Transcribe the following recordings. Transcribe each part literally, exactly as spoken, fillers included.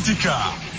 بوليتيكا.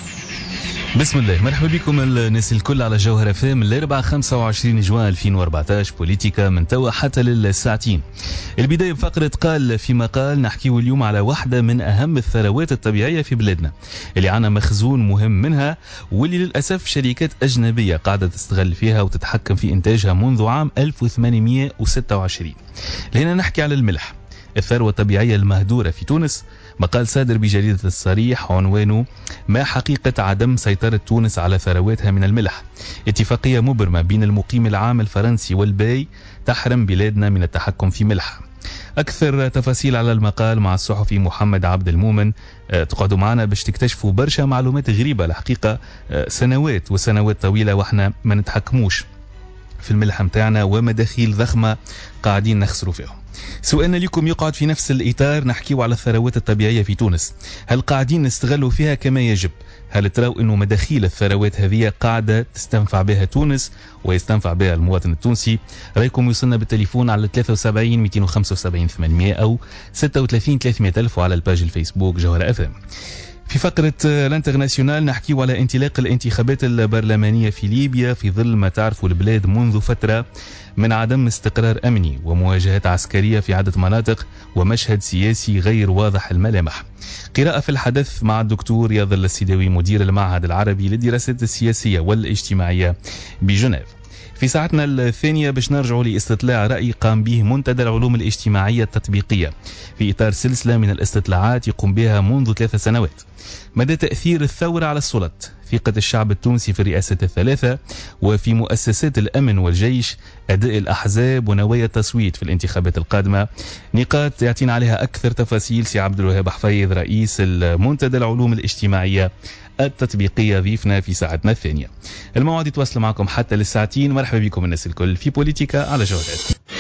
بسم الله، مرحبا بكم الناس الكل على جوهرة فام الأربعاء خمسة وعشرين جوان ألفين وأربعطاش. بوليتيكا من توا حتى للساعتين. البداية بفقرة قال في مقال. نحكيه اليوم على واحدة من أهم الثروات الطبيعية في بلادنا اللي عنا مخزون مهم منها، واللي للأسف شركات أجنبية قاعدة تستغل فيها وتتحكم في إنتاجها منذ عام ألف وثمانمئة وستة وعشرين. لهنا نحكي على الملح، الثروة الطبيعية المهدورة في تونس. مقال صادر بجريدة الصريح عنوانه: ما حقيقة عدم سيطرة تونس على ثرواتها من الملح؟ اتفاقية مبرمة بين المقيم العام الفرنسي والباي تحرم بلادنا من التحكم في ملحها. أكثر تفاصيل على المقال مع الصحفي محمد عبد المؤمن. أه تقعدوا معنا باش تكتشفوا برشا معلومات غريبة الحقيقة. أه سنوات وسنوات طويلة وإحنا ما نتحكموش في الملح متاعنا، ومداخيل ضخمة قاعدين نخسروا فيهم. سؤالنا لكم يقعد في نفس الإطار، نحكيو على الثروات الطبيعية في تونس. هل قاعدين نستغلوا فيها كما يجب؟ هل تراو أنه مداخيل الثروات هذه قاعدة تستنفع بها تونس ويستنفع بها المواطن التونسي؟ رأيكم يوصلنا بالتليفون على ثلاثة وسبعين مئتين وخمسة وسبعين ثمانمئة أو ستة وثلاثين ثلاثمئة ألف، وعلى الباج الفيسبوك جوهرة أف ام. في فقرة الانترناسيونال نحكيو على انطلاق الانتخابات البرلمانية في ليبيا في ظل ما تعرفوا البلاد منذ فترة من عدم استقرار أمني ومواجهات عسكرية في عدة مناطق ومشهد سياسي غير واضح الملامح. قراءة في الحدث مع الدكتور رياض السيداوي مدير المعهد العربي للدراسات السياسية والاجتماعية بجنيف. في ساعتنا الثانية باش نرجعوا لاستطلاع رأي قام به منتدى العلوم الاجتماعية التطبيقية في إطار سلسلة من الاستطلاعات يقوم بها منذ ثلاث سنوات. مدى تأثير الثورة على السلط، ثقة الشعب التونسي في الرئاسات الثلاثة وفي مؤسسات الأمن والجيش، أداء الأحزاب ونوايا التصويت في الانتخابات القادمة. نقاط يعطينا عليها أكثر تفاصيل سي عبد الوهاب حفيظ رئيس المنتدى العلوم الاجتماعية التطبيقية ضيفنا في ساعتنا الثانية. الموعد يتواصل معكم حتى للساعتين. مرحبا بكم الناس الكل في بوليتيكا على جوهرات.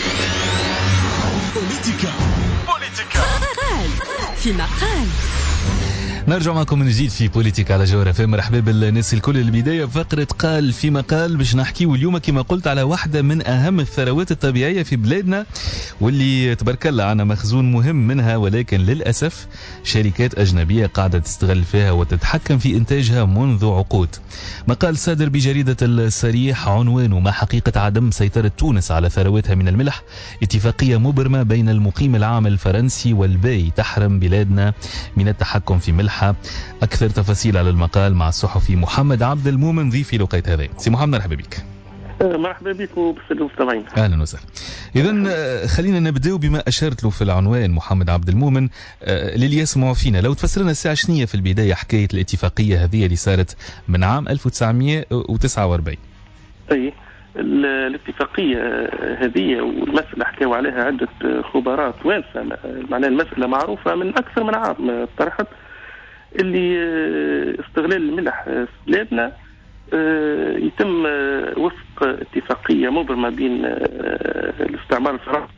بوليتيكا بوليتيكا في مقال. نرجع معكم من جديد في بوليتيكا على جوهرة فام. مرحبا بالناس الكل. البداية بفقرة قال في مقال باش نحكيو اليوم كما قلت على واحدة من أهم الثروات الطبيعية في بلادنا، واللي تبارك الله عنا مخزون مهم منها، ولكن للأسف شركات أجنبية قاعدة تستغل فيها وتتحكم في إنتاجها منذ عقود. مقال صادر بجريدة الصريح عنوانه: ما حقيقة عدم سيطرة تونس على ثرواتها من الملح؟ اتفاقية مبرمة بين المقيم العام الفرنسي والباي تحرم بلادنا من التحكم في ملح. أكثر تفاصيل على المقال مع الصحفي محمد عبد المؤمن ضيفي لوقيت هذا. سي محمد مرحبا بك. مرحبا بك وبالسادة المستمعين. اهلا وسهلا. اذا خلينا نبداو بما اشرت له في العنوان محمد عبد المؤمن للي يسمعوا فينا. لو تفسر لنا الساعه شنية في البدايه حكايه الاتفاقيه هذه اللي صارت من عام ألف وتسعمئة وتسعة وأربعين. اي الاتفاقيه هذه والمساله حكاوا عليها عده خبراء توانسه، معناها المساله معروفه من اكثر من عام طرحت، اللي استغلال الملح في بلادنا يتم وفق اتفاقيه مبرمه بين الاستعمار الفرنسي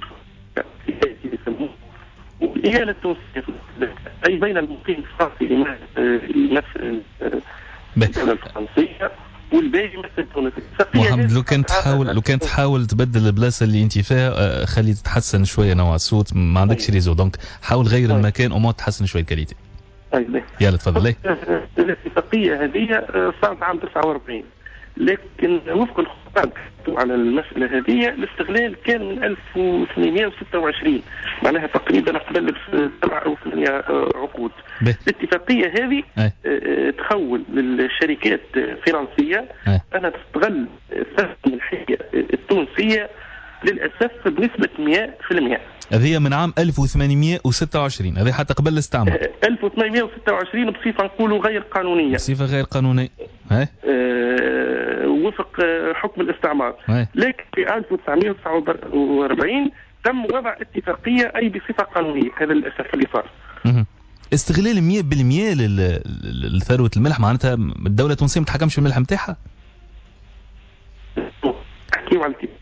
والايالة التونسيه، اي بين المقيم الفرنسي اللي يمثل الدوله الفرنسيه والباقي يمثل تونس. محمد لو كانت تحاول لو كانت تحاول تبدل البلاصه اللي انت فيها خلي تتحسن شويه نوع الصوت، ما عندكش ريزو، دونك حاول غير المكان وما تحسن شويه الكاليتي. طيب يلا تفضل. الاتفاقيه هذه صارت عام تسعة وأربعين، لكن وفق الخطاب على المساله هذه الاستغلال كان من ألف وثمانمئة وستة وعشرين، معناها تقريبا قبل سبع او ثمانية عقود. الاتفاقيه هذه اه تخول للشركات الفرنسيه انها تستغل الثروه الملحيه التونسيه للاسف بنسبه مئة بالمئة. هذه من عام ألف وثمانمئة وستة وعشرين، هذه حتى قبل الاستعمار. ألف وثمانمئة وستة وعشرين بصفه نقولوا غير قانونيه. بصفه غير قانونيه. هاي أه وفق حكم الاستعمار. هاي. لكن في ألف وتسعمئة وتسعة وأربعين تم وضع اتفاقيه اي بصفه قانونيه، هذا للاسف اللي صار. استغلال مئة بالمئة لثروه الملح، معناتها الدوله التونسيه ما تحكمش في الملح نتاعها. احكيوا على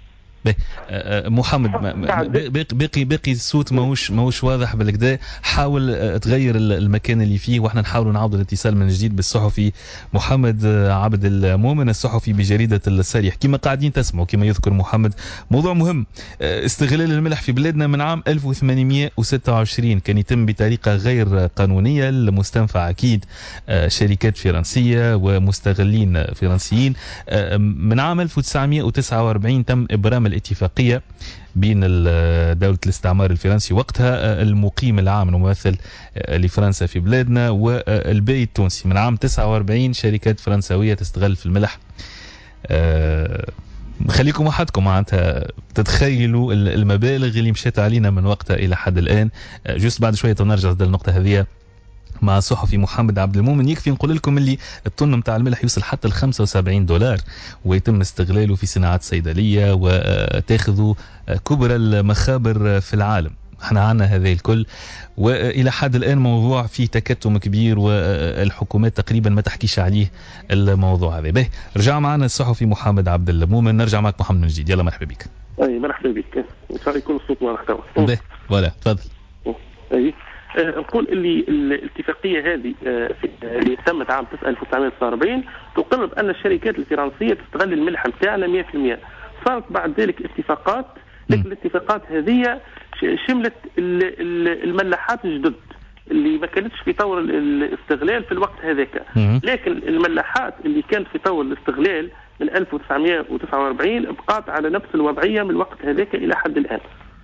محمد باقي باقي الصوت ماهوش ماهوش واضح بالكدا. حاول تغير المكان اللي فيه واحنا نحاولوا نعاودوا الاتصال من جديد بالصحفي محمد عبد المؤمن الصحفي بجريدة الصريح. كما قاعدين تسمعوا كما يذكر محمد موضوع مهم، استغلال الملح في بلادنا من عام ألف وثمانمئة وستة وعشرين كان يتم بطريقة غير قانونية لمستنفع أكيد شركات فرنسية ومستغلين فرنسيين. من عام ألف وتسعمئة وتسعة وأربعين تم إبرام الاتفاقية بين دولة الاستعمار الفرنسي وقتها المقيم العام الممثل لفرنسا في بلادنا والبي التونسي. من عام تسعة وأربعين شركات فرنسوية تستغل في الملح. أه خليكم وحدكم معناتها تتخيلوا المبالغ اللي مشيت علينا من وقتها إلى حد الآن. جست بعد شوية ونرجع للنقطة هذه مع الصحفي محمد عبد المؤمن. يكفي نقول لكم اللي الطن متاع الملح يوصل حتى ل خمسة وسبعين دولار ويتم استغلاله في صناعات صيدلية وتاخذوا كبرى المخابر في العالم. احنا عنا هذا الكل والى حد الان موضوع فيه تكتم كبير والحكومات تقريبا ما تحكيش عليه الموضوع هذا. به رجع معنا الصحفي محمد عبد المؤمن. نرجع معك محمد من جديد. يلا مرحبا بك. اي مرحبا بك. ان شاء الله يكون الصوت واضح توا. به ولا تفضل. اي نقول اللي الاتفاقيه هذه اللي تمت عام ألف وتسعمئة وتسعة وأربعين تقرر بان الشركات الفرنسيه تستغل الملح نتاعنا مئة بالمئة. صارت بعد ذلك اتفاقات، لكن الاتفاقات هذه شملت الملاحات الجدد اللي ما كانتش في طور الاستغلال في الوقت هذاك، لكن الملاحات اللي كانت في طور الاستغلال من ألف وتسعمئة وتسعة وأربعين بقات على نفس الوضعيه من الوقت هذاك الى حد الان.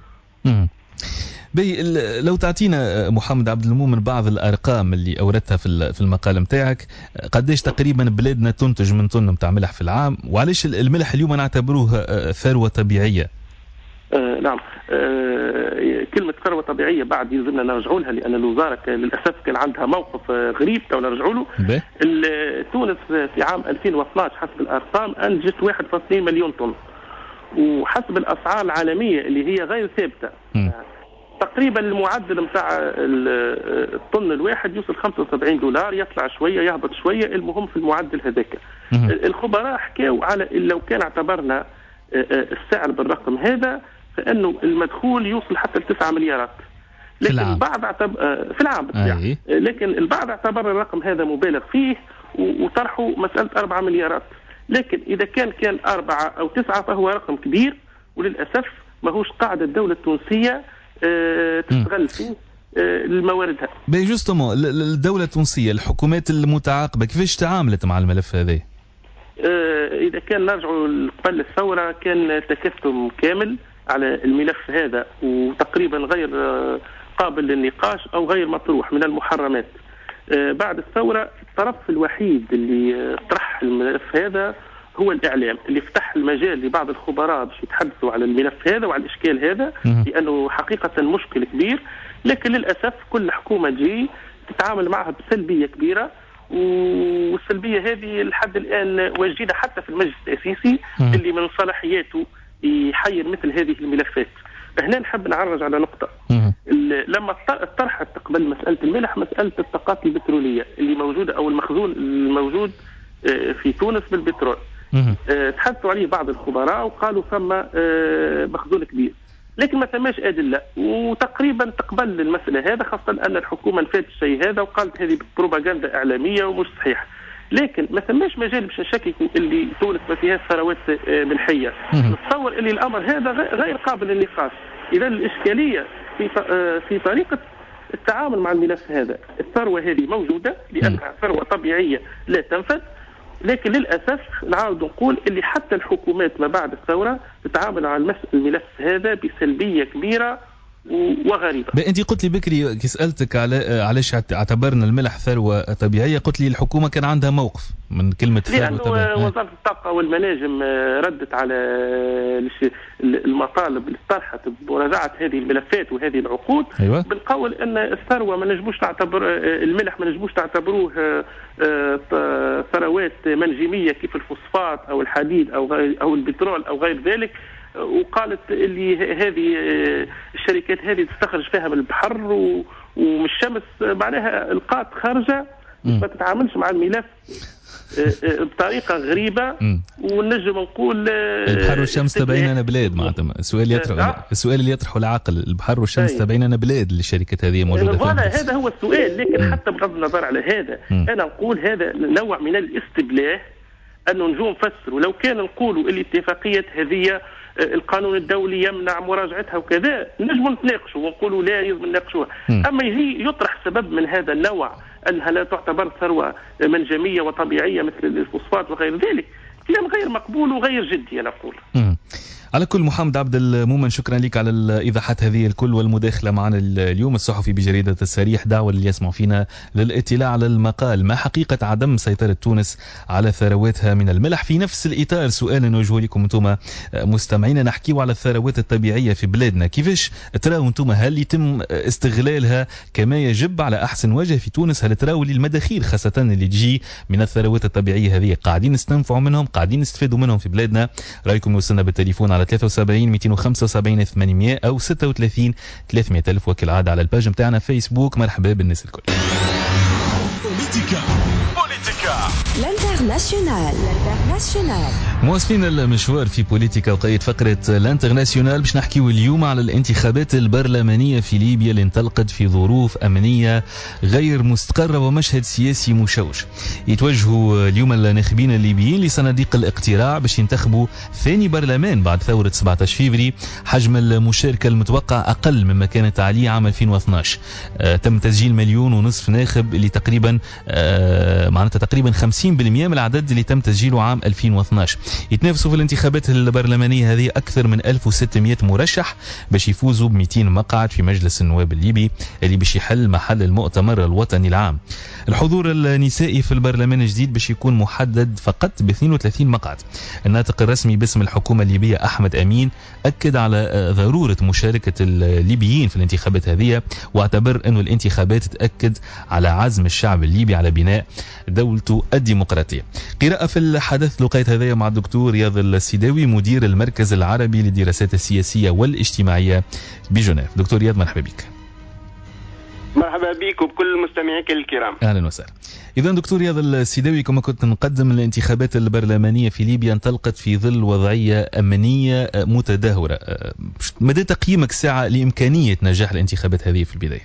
بي لو تعطينا محمد عبد المؤمن بعض الارقام اللي اوردتها في في المقال نتاعك، قديش تقريبا بلادنا تنتج من طن متاع ملح في العام، وعلاش الملح اليوم نعتبروه ثروه طبيعيه؟ آه نعم، آه كلمة ثروة طبيعية بعد يلزمنا نرجعوا لها، لأن الوزارة للأسف كان عندها موقف غريب تو نرجعوا له. تونس في عام ألفين واثني عشر حسب الأرقام أنتجت واحد فاصلة اثنين مليون طن، وحسب الأسعار العالمية اللي هي غير ثابتة م. تقريبا المعدل متاع الطن الواحد يوصل خمسة وسبعين دولار، يطلع شوية يهبط شوية، المهم في المعدل هذاك. الخبراء حكاوا على لو كان اعتبرنا السعر بالرقم هذا فانه المدخول يوصل حتى لتسعة مليارات، لكن في البعض اعتبر في العام بالطبع، لكن البعض اعتبر الرقم هذا مبالغ فيه وطرحوا مساله أربعة مليارات. لكن اذا كان كان أربعة او تسعة فهو رقم كبير، وللاسف ماهوش قاعده الدوله التونسيه أه تستغل فيه أه المواردها. بي جوستومون الدوله التونسيه الحكومات المتعاقبه كيفاش تعاملت مع الملف هذا؟ إذا كان نرجعوا قبل الثورة كان تكتم كامل على الملف هذا وتقريبا غير قابل للنقاش أو غير مطروح من المحرمات. بعد الثورة الطرف الوحيد اللي طرح الملف هذا هو الإعلام، اللي فتح المجال لبعض الخبراء باش يتحدثوا على الملف هذا وعلى الإشكال هذا، لأنه حقيقة مشكل كبير. لكن للأسف كل حكومة تجي تتعامل معها بسلبية كبيرة، والسلبية هذه لحد الآن واجدة حتى في المجلس التأسيسي اللي من صلاحياته يحير مثل هذه الملفات. هنا نحب نعرج على نقطة. لما طرحت قبل مسألة الملح مسألة الطاقات البترولية اللي موجودة أو المخزون الموجود في تونس بالبترول، تحدثوا عليه بعض الخبراء وقالوا ثم مخزون كبير، لكن ما ثماش أدلة، وتقريبا تقبل المسألة هذا، خاصة أن الحكومة نفت الشيء هذا وقالت هذه بروباغندا إعلامية ومش صحيح. لكن ما ثماش مجال باش نشككوا اللي تونس ما فيهاش ثروات ملحية. نتصور اللي الأمر هذا غير قابل للنقاش. إذا الإشكالية في في طريقة التعامل مع الملف هذا. الثروة هذه موجودة لأنها ثروة طبيعية لا تنفد، لكن للأسف نعاود نقول اللي حتى الحكومات ما بعد الثورة تتعامل مع الملف هذا بسلبية كبيرة وغريبة. أنت قلت لي بكري كي سألتك على علاش اعتبرنا الملح ثروة طبيعية، قلت لي الحكومة كان عندها موقف من كلمة ثروة طبيعية. لأنه وزارة الطاقة والمناجم ردت على المطالب اللي طرحت بمراجعة هذه الملفات وهذه العقود. أيوة. بالقول أن الثروة ما نجموش نعتبر الملح ما نجموش تعتبروه ثروات منجمية كيف الفوسفات أو الحديد أو أو البترول أو غير ذلك، وقالت اللي هذه الشركات هذه تستخرج فيها من البحر ومن الشمس، معناها القات خارجة ما تتعاملش مع الملف بطريقه غريبه. ونجم نقول البحر والشمس تبيننا بلاد معناتها. السؤال يطرح السؤال اللي يطرحه العاقل، البحر والشمس تبيننا بلاد للشركات هذه موجوده في هذا هو السؤال. لكن حتى بغض النظر على هذا انا نقول هذا نوع من الاستبلاه انه نجوم نفسروا. لو كان نقولوا الاتفاقيه هذه القانون الدولي يمنع مراجعتها وكذا نجم نتناقشوا ونقولوا لا يجب نناقشوها. اما يجي يطرح سبب من هذا النوع انها لا تعتبر ثروه منجميه وطبيعيه مثل الفوسفات وغير ذلك، كلام غير مقبول وغير جدي انا اقول. على كل محمد عبد المؤمن شكرا لك على الإيضاحات هذه الكل والمداخلة معنا اليوم. الصحفي بجريدة السريح دعوة اللي يسمعوا فينا للاطلاع على المقال ما حقيقة عدم سيطرة تونس على ثرواتها من الملح. في نفس الإطار سؤال نوجهه لكم أنتم مستمعين، نحكيوا على الثروات الطبيعية في بلادنا، كيفاش تراو أنتم هل يتم استغلالها كما يجب على أحسن وجه في تونس؟ هل تراو للمداخيل خاصة اللي تجي من الثروات الطبيعية هذه قاعدين نستنفعوا منهم، قاعدين نستفادوا منهم في بلادنا؟ رأيكم يوصلنا بالتليفون على ثلاثة وسبعين مئتين وخمسة وسبعين ثمانمئة أو ستة وثلاثين ثلاثمئة ألف وكالعادة على الباج متاعنا فيسبوك. مرحبا بالناس الكل. بوليتيكا بوليتيكا الانترناسيونال الانترناسيونال مواصلين المشوار في بوليتيكا وقيد فقرة الانترناسيونال باش نحكيو اليوم على الانتخابات البرلمانية في ليبيا اللي انطلقت في ظروف أمنية غير مستقرة ومشهد سياسي مشوش. يتوجهوا اليوم الناخبين الليبيين لصناديق الاقتراع باش ينتخبوا ثاني برلمان بعد ثورة سبعة عشر فيفري. حجم المشاركة المتوقع أقل مما كانت عليه عام ألفين واثني عشر. آه تم تسجيل مليون ونصف ناخب اللي تقريبا آه معناتها تقريبا خمسين بالمئة من العدد اللي تم تسجيله عام ألفين واثني عشر. يتنافسوا في الانتخابات البرلمانية هذه أكثر من ألف وستمئة مرشح باش يفوزوا ب مئتين مقعد في مجلس النواب الليبي اللي باش يحل محل المؤتمر الوطني العام. الحضور النسائي في البرلمان الجديد باش يكون محدد فقط ب اثنين وثلاثين مقعد. الناطق الرسمي باسم الحكومة الليبية أحمد أمين أكد على ضرورة مشاركة الليبيين في الانتخابات هذه، واعتبر أن الانتخابات تأكد على عزم الشعب الليبي على بناء دولته الديمقراطية. قراءة في الحدث لقيت هذا مع الدكتور رياض السيداوي مدير المركز العربي للدراسات السياسية والاجتماعية بجنيف. دكتور رياض مرحبا بك. مرحبا بك وبكل مستمعيك الكرام. اهلا وسهلا. اذا دكتور رياض السيداوي كما كنت نقدم، الانتخابات البرلمانيه في ليبيا انطلقت في ظل وضعيه امنيه متدهوره. مدى تقييمك ساعه لامكانيه نجاح الانتخابات هذه في البدايه؟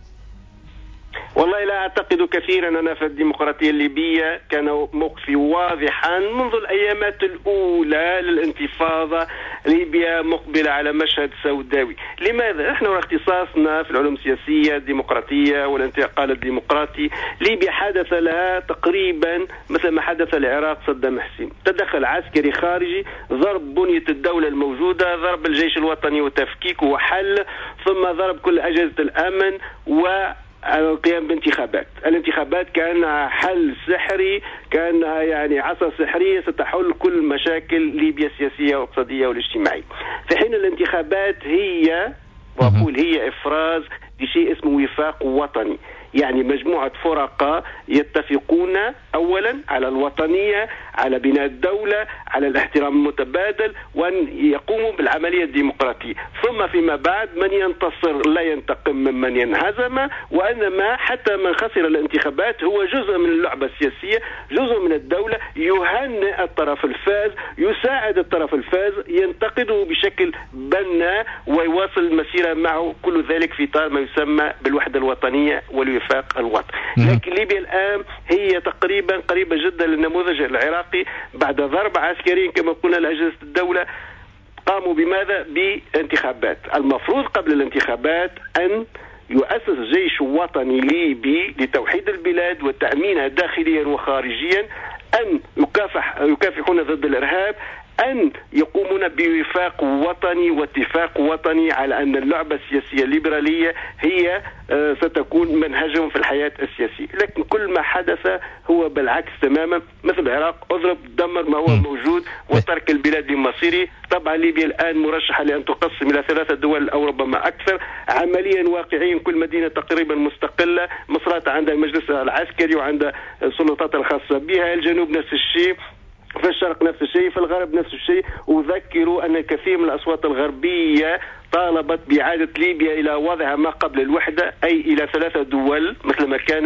والله لا أعتقد كثيرا أن في الديمقراطية الليبية كان موقفي واضحا منذ الأيامات الأولى للانتفاضة. ليبيا مقبلة على مشهد سوداوي. لماذا؟ نحن اختصاصنا في العلوم السياسية الديمقراطية والانتقال الديمقراطي. ليبيا حدث لها تقريبا مثل ما حدث العراق صدام حسين، تدخل عسكري خارجي، ضرب بنية الدولة الموجودة، ضرب الجيش الوطني وتفكيكه وحل، ثم ضرب كل أجهزة الأمن و القيام بانتخابات. الانتخابات كان حل سحري، كان يعني عصا سحرية ستحل كل مشاكل ليبيا السياسية والاقتصادية والاجتماعية. في حين الانتخابات هي وأقول هي إفراز لشيء اسمه وفاق وطني، يعني مجموعة فرقاء يتفقون أولا على الوطنية، على بناء الدولة، على الاحترام المتبادل، وأن يقوموا بالعملية الديمقراطية. ثم فيما بعد من ينتصر لا ينتقم ممن ينهزم، وإنما حتى من خسر الانتخابات هو جزء من اللعبة السياسية، جزء من الدولة، يهنئ الطرف الفاز، يساعد الطرف الفاز، ينتقده بشكل بناء ويواصل المسيرة معه، كل ذلك في إطار ما يسمى بالوحدة الوطنية والوفاق الوطني. لكن ليبيا الآن هي تقريبا قريبة جدا للنموذج العراقي. بعد ضرب عسكري كما قلنا لأجهزة الدولة قاموا بماذا؟ بانتخابات. المفروض قبل الانتخابات أن يؤسس جيش وطني ليبي لتوحيد البلاد وتأمينها داخليا وخارجيا، أن يكافح يكافحون ضد الإرهاب، أن يقومون بوفاق وطني واتفاق وطني على أن اللعبة السياسية الليبرالية هي ستكون منهجهم في الحياة السياسية. لكن كل ما حدث هو بالعكس تماما. مثل العراق اضرب دمر ما هو موجود وترك البلاد لمصيره. طبعا ليبيا الآن مرشحة لأن تقسم إلى ثلاثة دول أو ربما أكثر. عمليا واقعيا كل مدينة تقريبا مستقلة. مصرات عندها المجلس العسكري وعندها السلطات الخاصة بها. الجنوب نفس الشيء، في الشرق نفس الشيء، في الغرب نفس الشيء. أذكروا أن الكثير من الأصوات الغربية طالبت بإعادة ليبيا إلى وضعها ما قبل الوحدة، أي إلى ثلاثة دول مثل ما كانت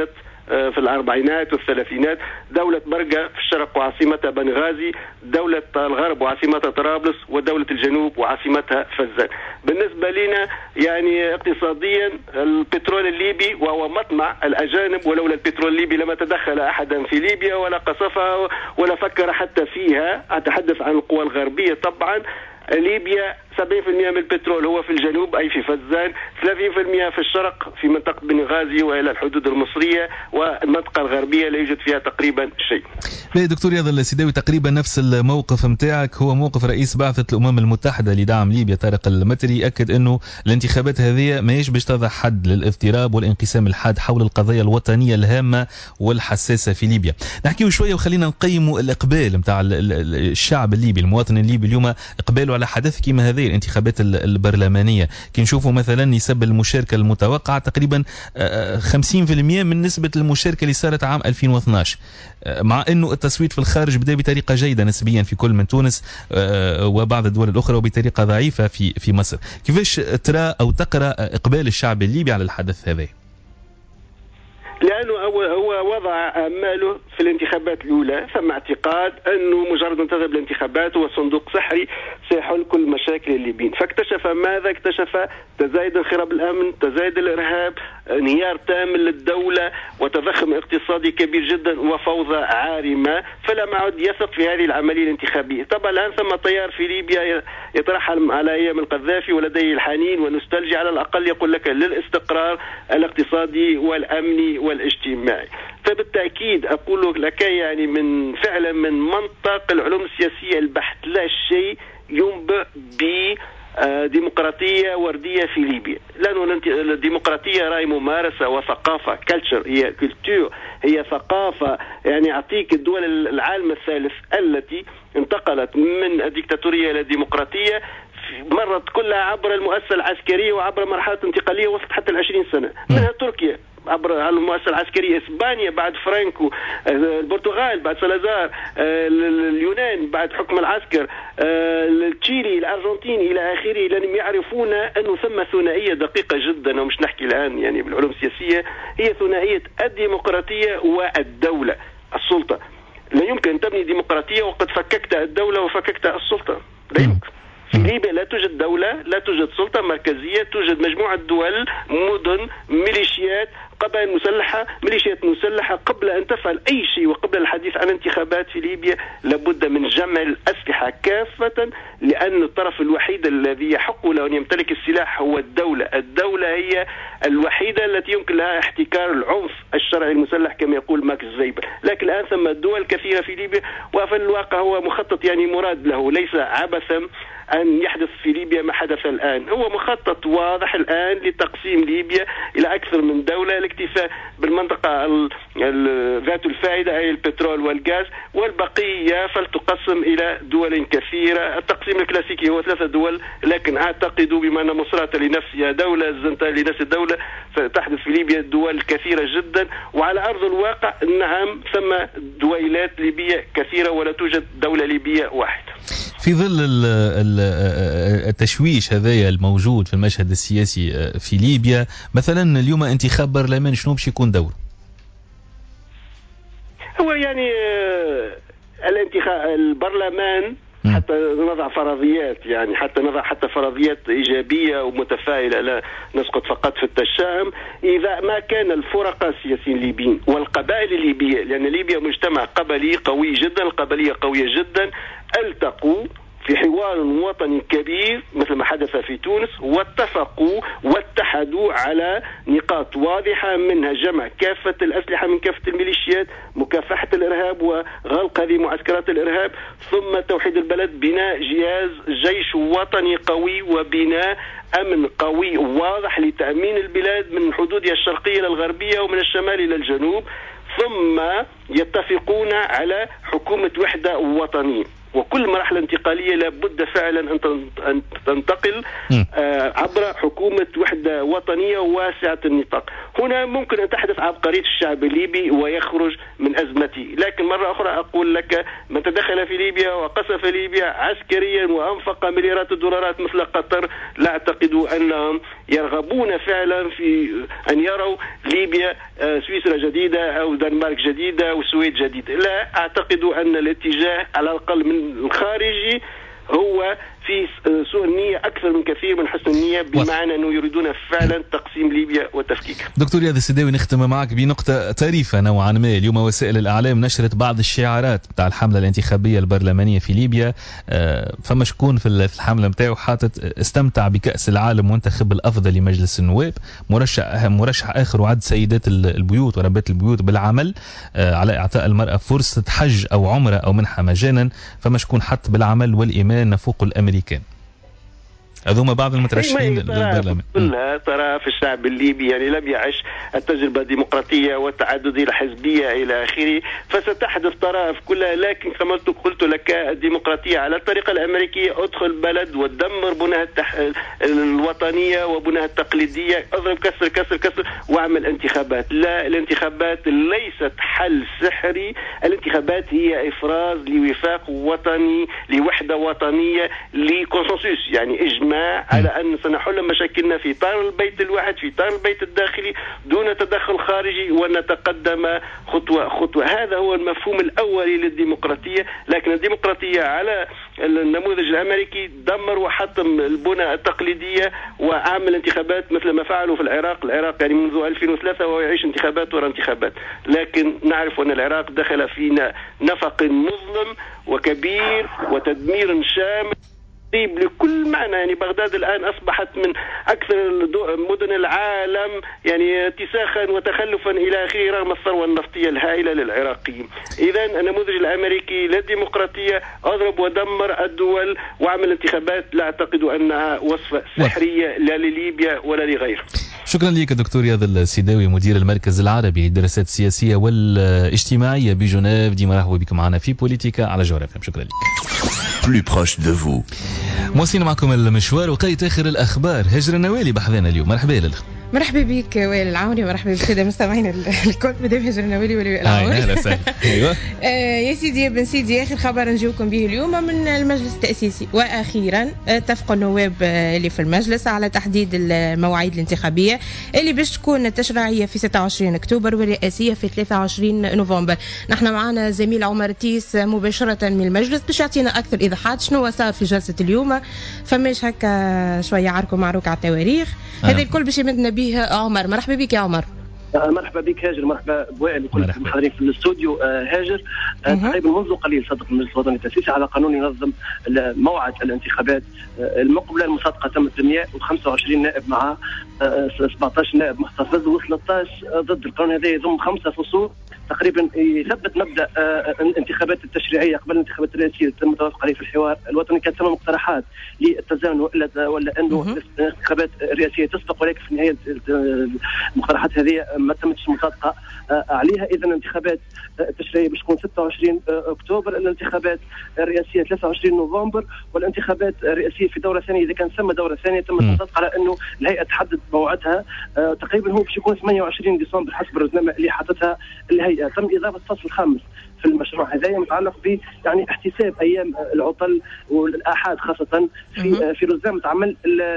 في الأربعينات والثلاثينات، دولة برقة في الشرق وعاصمتها بنغازي، دولة الغرب وعاصمتها طرابلس، ودولة الجنوب وعاصمتها فزان. بالنسبة لنا يعني اقتصاديا البترول الليبي وهو مطمع الأجانب، ولولا البترول الليبي لما تدخل أحدا في ليبيا ولا قصفها ولا فكر حتى فيها. أتحدث عن القوى الغربية طبعا. ليبيا سبعين بالمئة من البترول هو في الجنوب أي في فزان، ثلاثين بالمئة في الشرق في منطقة بنغازي وإلى الحدود المصرية، والمنطقة الغربية لا يوجد فيها تقريبا شيء. دكتور رياض السيداوي، تقريبا نفس الموقف متاعك هو موقف رئيس بعثة الأمم المتحدة لدعم ليبيا طارق المتري، أكد أنه الانتخابات هذه ما يشبش تضع حد للاضطراب والانقسام الحاد حول القضايا الوطنية الهامة والحساسة في ليبيا. نحكيه شوية وخلينا نقيموا الإقبال متاع الشعب الليبي، المواطن الليبي اليوم، إقباله على حدث كما هذه الانتخابات البرلمانية. كي نشوفوا مثلا نسب المشاركة المتوقعة تقريبا خمسين بالمئة من نسبة المشاركة اللي صارت عام ألفين واثناش، مع أنه التصويت في الخارج بدأ بطريقة جيدة نسبيا في كل من تونس وبعض الدول الأخرى وبطريقة ضعيفة في في مصر. كيفاش ترى أو تقرأ إقبال الشعب الليبي على الحدث هذا؟ لأنه هو وضع أماله في الانتخابات الأولى، ثم اعتقاد أنه مجرد أن تذهب الانتخابات هو صندوق سحري سيحل كل مشاكل الليبيين. فاكتشف ماذا؟ اكتشف تزايد انخراب الأمن، تزايد الإرهاب، انهيار تام للدولة، وتضخم اقتصادي كبير جدا، وفوضى عارمة. فلم يعد يثق في هذه العملية الانتخابية. طبعا الآن ثم تيار في ليبيا يترحل على أيام القذافي ولديه الحنين ونستلجي، على الأقل يقول لك للاستقرار الاقتصادي والأمني والاجتماعي. فبالتأكيد أقول لك يعني من فعلا من منطق العلوم السياسية البحت لا شيء ينبئ ب ديمقراطية وردية في ليبيا، لأنه الديمقراطية راي ممارسة وثقافة، كالتشر، هي كولتور، هي ثقافة. يعني أعطيك الدول العالم الثالث التي انتقلت من الديكتاتورية إلى الديمقراطية مرت كلها عبر المؤسسة العسكرية وعبر مرحلة انتقالية وصلت حتى العشرين سنة، منها تركيا عبر المؤسسة العسكرية، إسبانيا بعد فرانكو، البرتغال بعد سلازار، اليونان بعد حكم العسكر، تشيلي، الأرجنتين إلى آخره، لأنهم يعرفون أنه ثم ثنائية دقيقة جدا، ومش نحكي الآن يعني بالعلوم السياسية، هي ثنائية الديمقراطية والدولة السلطة. لا يمكن أن تبني ديمقراطية وقد فككت الدولة وفككت السلطة، لا يمكن. في ليبيا لا توجد دولة، لا توجد سلطة مركزية، توجد مجموعة دول، مدن، ميليشيات، قبائل مسلحة، ميليشيات مسلحة. قبل أن تفعل أي شيء وقبل الحديث عن انتخابات في ليبيا لابد من جمع الأسلحة كافة، لأن الطرف الوحيد الذي يحق له أن يمتلك السلاح هو الدولة. الدولة هي الوحيدة التي يمكن لها احتكار العنف الشرعي المسلح كما يقول ماكس زيبر. لكن الآن ثم دول كثيرة في ليبيا، وفي الواقع هو مخطط يعني مراد له، ليس عبثا أن يحدث في ليبيا ما حدث الآن. هو مخطط واضح الآن لتقسيم ليبيا إلى أكثر من دولة، الاكتفاء بالمنطقة ذات الفائدة أي البترول والغاز، والبقية فلتقسم إلى دول كثيرة. التقسيم الكلاسيكي هو ثلاثة دول، لكن أعتقد بما أن مصر لنفسها دولة، الزنتال لنفس الدولة، ستحدث في ليبيا دول كثيرة جدا. وعلى أرض الواقع نعم ثم دويلات ليبية كثيرة ولا توجد دولة ليبية واحدة. في ظل التشويش هذا الموجود في المشهد السياسي في ليبيا، مثلا اليوم انتخاب برلمان شنو باش يكون دوره؟ هو يعني الانتخاب البرلمان حتى نضع فرضيات، يعني حتى نضع حتى فرضيات إيجابية ومتفائلة، لا نسقط فقط في التشاؤم. إذا ما كان الفرقاء السياسيين الليبيين والقبائل الليبية، لأن ليبيا مجتمع قبلي قوي جدا، القبلية قوية جدا، التقوا في حوار وطني كبير مثل ما حدث في تونس، واتفقوا واتحدوا على نقاط واضحة، منها جمع كافة الأسلحة من كافة الميليشيات، مكافحة الإرهاب وغلق هذه معسكرات الإرهاب، ثم توحيد البلد، بناء جهاز جيش وطني قوي، وبناء أمن قوي واضح لتأمين البلاد من حدودها الشرقية إلى الغربية ومن الشمال إلى الجنوب، ثم يتفقون على حكومة وحدة وطنية. وكل مرحلة انتقالية لابد فعلا أن تنتقل عبر حكومة وحدة وطنية واسعة النطاق. هنا ممكن أن تحدث عبقرية الشعب الليبي ويخرج من أزمته. لكن مرة أخرى أقول لك من تدخل في ليبيا وقصف ليبيا عسكريا وأنفق مليارات الدولارات مثل قطر لا أعتقد أنهم يرغبون فعلا في أن يروا ليبيا سويسرا جديدة أو دنمارك جديدة أو السويد جديدة. لا أعتقد أن الاتجاه على الأقل من الخارجي هو في سوء النية أكثر من كثير من حسن النية، بمعنى أنه يريدون فعلا تقسيم ليبيا والتفكيك. دكتور رياض السداوي، نختم معك بنقطة طريفة نوعا ما. اليوم وسائل الإعلام نشرت بعض الشعارات بتاع الحملة الانتخابية البرلمانية في ليبيا. فما شكون في الحملة متاعه حاطط استمتع بكأس العالم وانتخب الأفضل لمجلس النواب، مرشح مرشح آخر وعد سيدات البيوت وربات البيوت بالعمل على إعطاء المرأة فرصة حج أو عمرة أو منحة مجانا، فما شكون حط بالعمل والإيمان نفوق الأمريكان. هذوما بعض المترشحين للبرلمان. كلها ترى في الشعب الليبي يعني لم يعش التجربة الديمقراطية والتعددية الحزبية إلى آخره، فستحدث طرائف كلها. لكن كما قلت لك الديمقراطية على الطريقة الأمريكية، ادخل بلد ودمر بناء التح... الوطنية وبناء التقليدية، اضرب كسر كسر كسر واعمل انتخابات. لا، الانتخابات ليست حل سحري، الانتخابات هي إفراز لوفاق وطني، لوحدة وطنية، لكونسنسوس، يعني إجماع على أن سنحل مشاكلنا في طار البيت الواحد، في طار البيت الداخلي، دون تدخل خارجي، ونتقدم خطوة خطوة. هذا هو المفهوم الأولي للديمقراطية. لكن الديمقراطية على النموذج الأمريكي دمر وحطم البنى التقليدية وعمل انتخابات مثل ما فعلوا في العراق. العراق يعني منذ ألفين وثلاثة وهو يعيش انتخابات وراء انتخابات. لكن نعرف أن العراق دخل في نفق مظلم وكبير وتدمير شامل لكل معنى. يعني بغداد الآن أصبحت من أكثر مدن العالم يعني اتساخا وتخلفا إلى آخره، رغم الثروة النفطية الهائلة للعراقيين. إذن النموذج الأمريكي للديمقراطية أضرب ودمر الدول واعمل انتخابات، لا أعتقد أنها وصفة سحرية لا لليبيا ولا لغيره. شكرا لك دكتور رياض السداوي، مدير المركز العربي للدراسات السياسية والاجتماعية بجنيف. ديما مرحبا بكم معنا في بوليتيكا على جوهر اف ام. شكرا لك. Plus proche de vous. موصين معكم المشوار وقيت آخر الأخبار. هجر النوالي بحذانا اليوم. مرحبا لك. مرحبا بك وائل العمري، مرحبا بالساده مستمعين الكل. مدام هجر النوالي ولي العمري. اهلا وسهلا. ايوه يا سيدي يا بن سيدي، اخر خبر نجيوكم به اليوم من المجلس التاسيسي. واخيرا اتفقوا النواب اللي في المجلس على تحديد المواعيد الانتخابيه اللي باش تكون التشريعيه في ستة وعشرين اكتوبر والرئاسيه في ثلاثة وعشرين نوفمبر. نحن معنا زميل عمر تيس مباشره من المجلس باش يعطينا اكثر ايضاحات شنو صار في جلسه اليوم. فماش هكا شويه عركوا معروك على التواريخ. آه. هذا الكل باش يمدنا به عمر. مرحبا بك يا عمر. مرحبا بك هاجر، مرحبا بوائل وكل المحاضرين في الاستوديو. هاجر، تقريبا منذ قليل صدق المجلس الوطني التاسيسي على قانون ينظم موعد الانتخابات المقبله المصادقه. تمت مئة وخمسة وعشرين نائب مع سبعة عشر نائب محتفظ و13 ضد. القانون هذا يضم خمسه فصول تقريبا يثبت مبدا الانتخابات التشريعيه قبل الانتخابات الرئاسيه تم التوافق عليه في الحوار الوطني. كانت ثم مقترحات للتزامن ولا ولا انه الانتخابات الرئاسيه تسبق، ولكن في النهايه المقترحات هذه ما تمتش المصادقه عليها. اذا الانتخابات التشريعيه باش تكون ستة وعشرين اكتوبر، الانتخابات الرئاسيه ثلاثة وعشرين نوفمبر، والانتخابات الرئاسيه في دوره ثانيه اذا كان ثم دوره ثانيه تم المصادقه على انه الهيئه تحدد موعدها. تقريبا هو باش يكون ثمانية وعشرين ديسمبر حسب الرزنامه اللي حطتها الهيئه. تم اضافه فصل خامس في المشروع هذا متعلق ب يعني احتساب ايام العطل والاحاد خاصه في في رزنامه عمل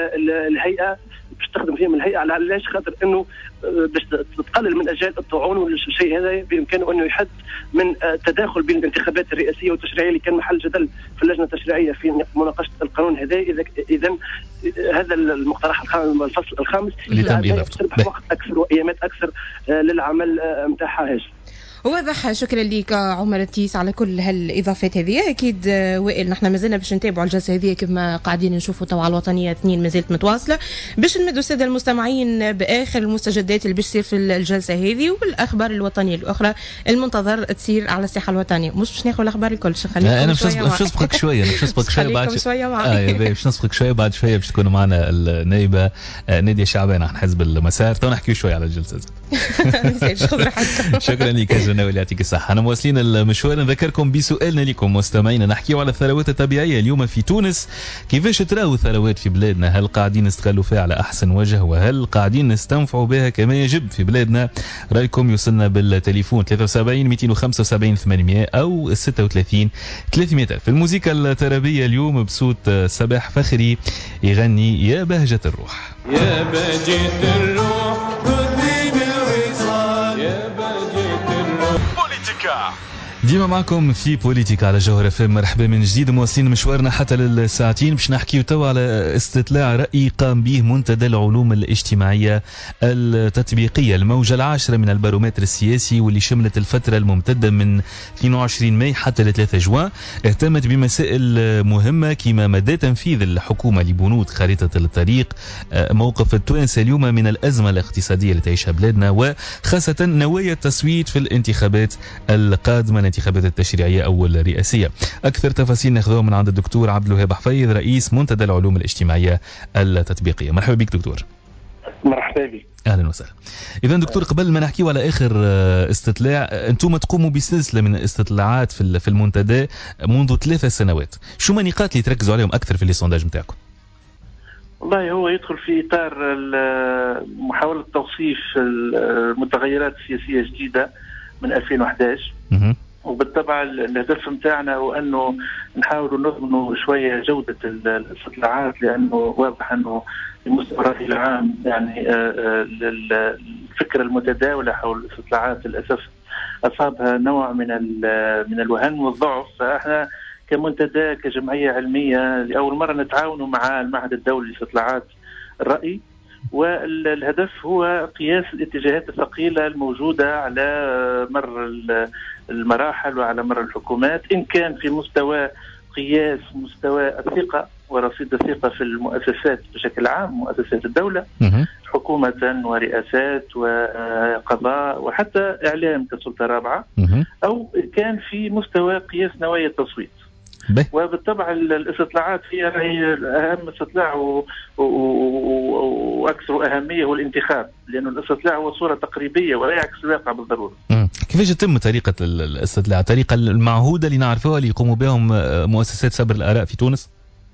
الهيئه باش تخدم فيهم الهيئه. على علاش؟ خاطر انه باش تقلل من اجال الطعون، والشيء هذا بامكانه انه يحد من تداخل بين الانتخابات الرئاسيه والتشريعيه اللي كان محل جدل في اللجنه التشريعيه في مناقشه القانون هذا. اذا اذا هذا المقترح الفصل الخامس اللي تم اضافته تربح وقت اكثر وايامات اكثر للعمل نتاعها. هاج واضح. شكرا لك عمر التيس على كل هالاضافات هذه. اكيد وائل نحن مازلنا باش نتابعوا الجلسه هذه كما قاعدين نشوفوا توا على الوطنيه اثنين مازالت متواصله باش نمدوا الساده المستمعين باخر المستجدات اللي باش تصير في الجلسه هذه والاخبار الوطنيه الاخرى المنتظر تصير على الساحه الوطنيه. مش باش ناخذ الاخبار الكل. انا باش نسبقك شويه باش نسبقك شويه بعد شويه اه باش نسبقك شويه بعد شويه باش تكونوا معنا النائبه ناديه شعبان عن حزب المسار. تو نحكي شويه على الجلسه. شكرا لك. حاجه ناوي يعطيك الصحه. انا مواصلين المشوار، نذكركم بسؤالنا لكم مستمعينا، نحكيو على الثروات الطبيعيه اليوم في تونس. كيفاش تراو الثروات في بلادنا؟ هل قاعدين نستغلوا فيها على احسن وجه، وهل قاعدين نستنفعوا بها كما يجب في بلادنا؟ رايكم يوصلنا بالتليفون ثلاثة وسبعين مئتين وخمسة وسبعين ثمانمئة او ستة وثلاثين ثلاثمئة. في الموسيقى الترابيه اليوم بصوت صباح فخري يغني يا بهجه الروح. يا بهجه الروح خذني بالوصال، يا بهجه الروح. بوليتيكا ديما معكم في بوليتيكا على جوهر اف ام. مرحبا من جديد، مواصلين مشوارنا حتى للساعتين باش نحكيو توا على استطلاع رأي قام به منتدى العلوم الاجتماعية التطبيقية، الموجة العاشرة من البارومتر السياسي، واللي شملت الفترة الممتدة من اثنين وعشرين ماي حتى ل ثلاثة جوان. اهتمت بمسائل مهمة كما مدى تنفيذ الحكومة لبنود خريطة الطريق، موقف التوانسة اليوم من الأزمة الاقتصادية اللي تعيشها بلادنا، وخاصة نوايا التصويت في الانتخابات القادمة، الانتخابات التشريعية أو الرئاسية. أكثر تفاصيل ناخذوها من عند الدكتور عبد الوهاب حفيظ، رئيس منتدى العلوم الاجتماعية التطبيقية. مرحبا بك دكتور. مرحبا بك. اهلا وسهلا. اذا دكتور، قبل ما نحكيو على اخر استطلاع، انتم تقوموا بسلسله من الاستطلاعات في المنتدى منذ ثلاث سنوات، شو ما نقاط اللي تركزوا عليهم اكثر في السونداج نتاعكم؟ والله هو يدخل في اطار محاوله توصيف المتغيرات السياسيه الجديده من ألفين وأحد عشر، وبالطبع الهدف نتاعنا هو انه نحاولوا نضمنوا شويه جوده الاستطلاعات، لانه واضح انه المستوى الرأي العام يعني الفكره المتداوله حول الاستطلاعات للاسف اصابها نوع من من الوهن والضعف. فاحنا كمنتدى كجمعيه علميه لاول مره نتعاونوا مع المعهد الدولي لاستطلاعات الرأي، والهدف هو قياس الاتجاهات الثقيلة الموجودة على مر المراحل وعلى مر الحكومات، إن كان في مستوى قياس مستوى الثقة ورصيد الثقة في المؤسسات بشكل عام، مؤسسات الدولة حكومة ورئاسات وقضاء وحتى إعلام كسلطة رابعة، أو كان في مستوى قياس نوايا التصويت. وبالطبع الاستطلاعات هي أهم استطلاع وأكثر أهمية هو الانتخاب، لأن الاستطلاع هو صورة تقريبية ولا يعكس الواقع بالضرورة. كيفاش تتم طريقة الاستطلاع؟ الطريقة المعهودة اللي نعرفوها اللي يقوموا بهم مؤسسات سبر الآراء في تونس؟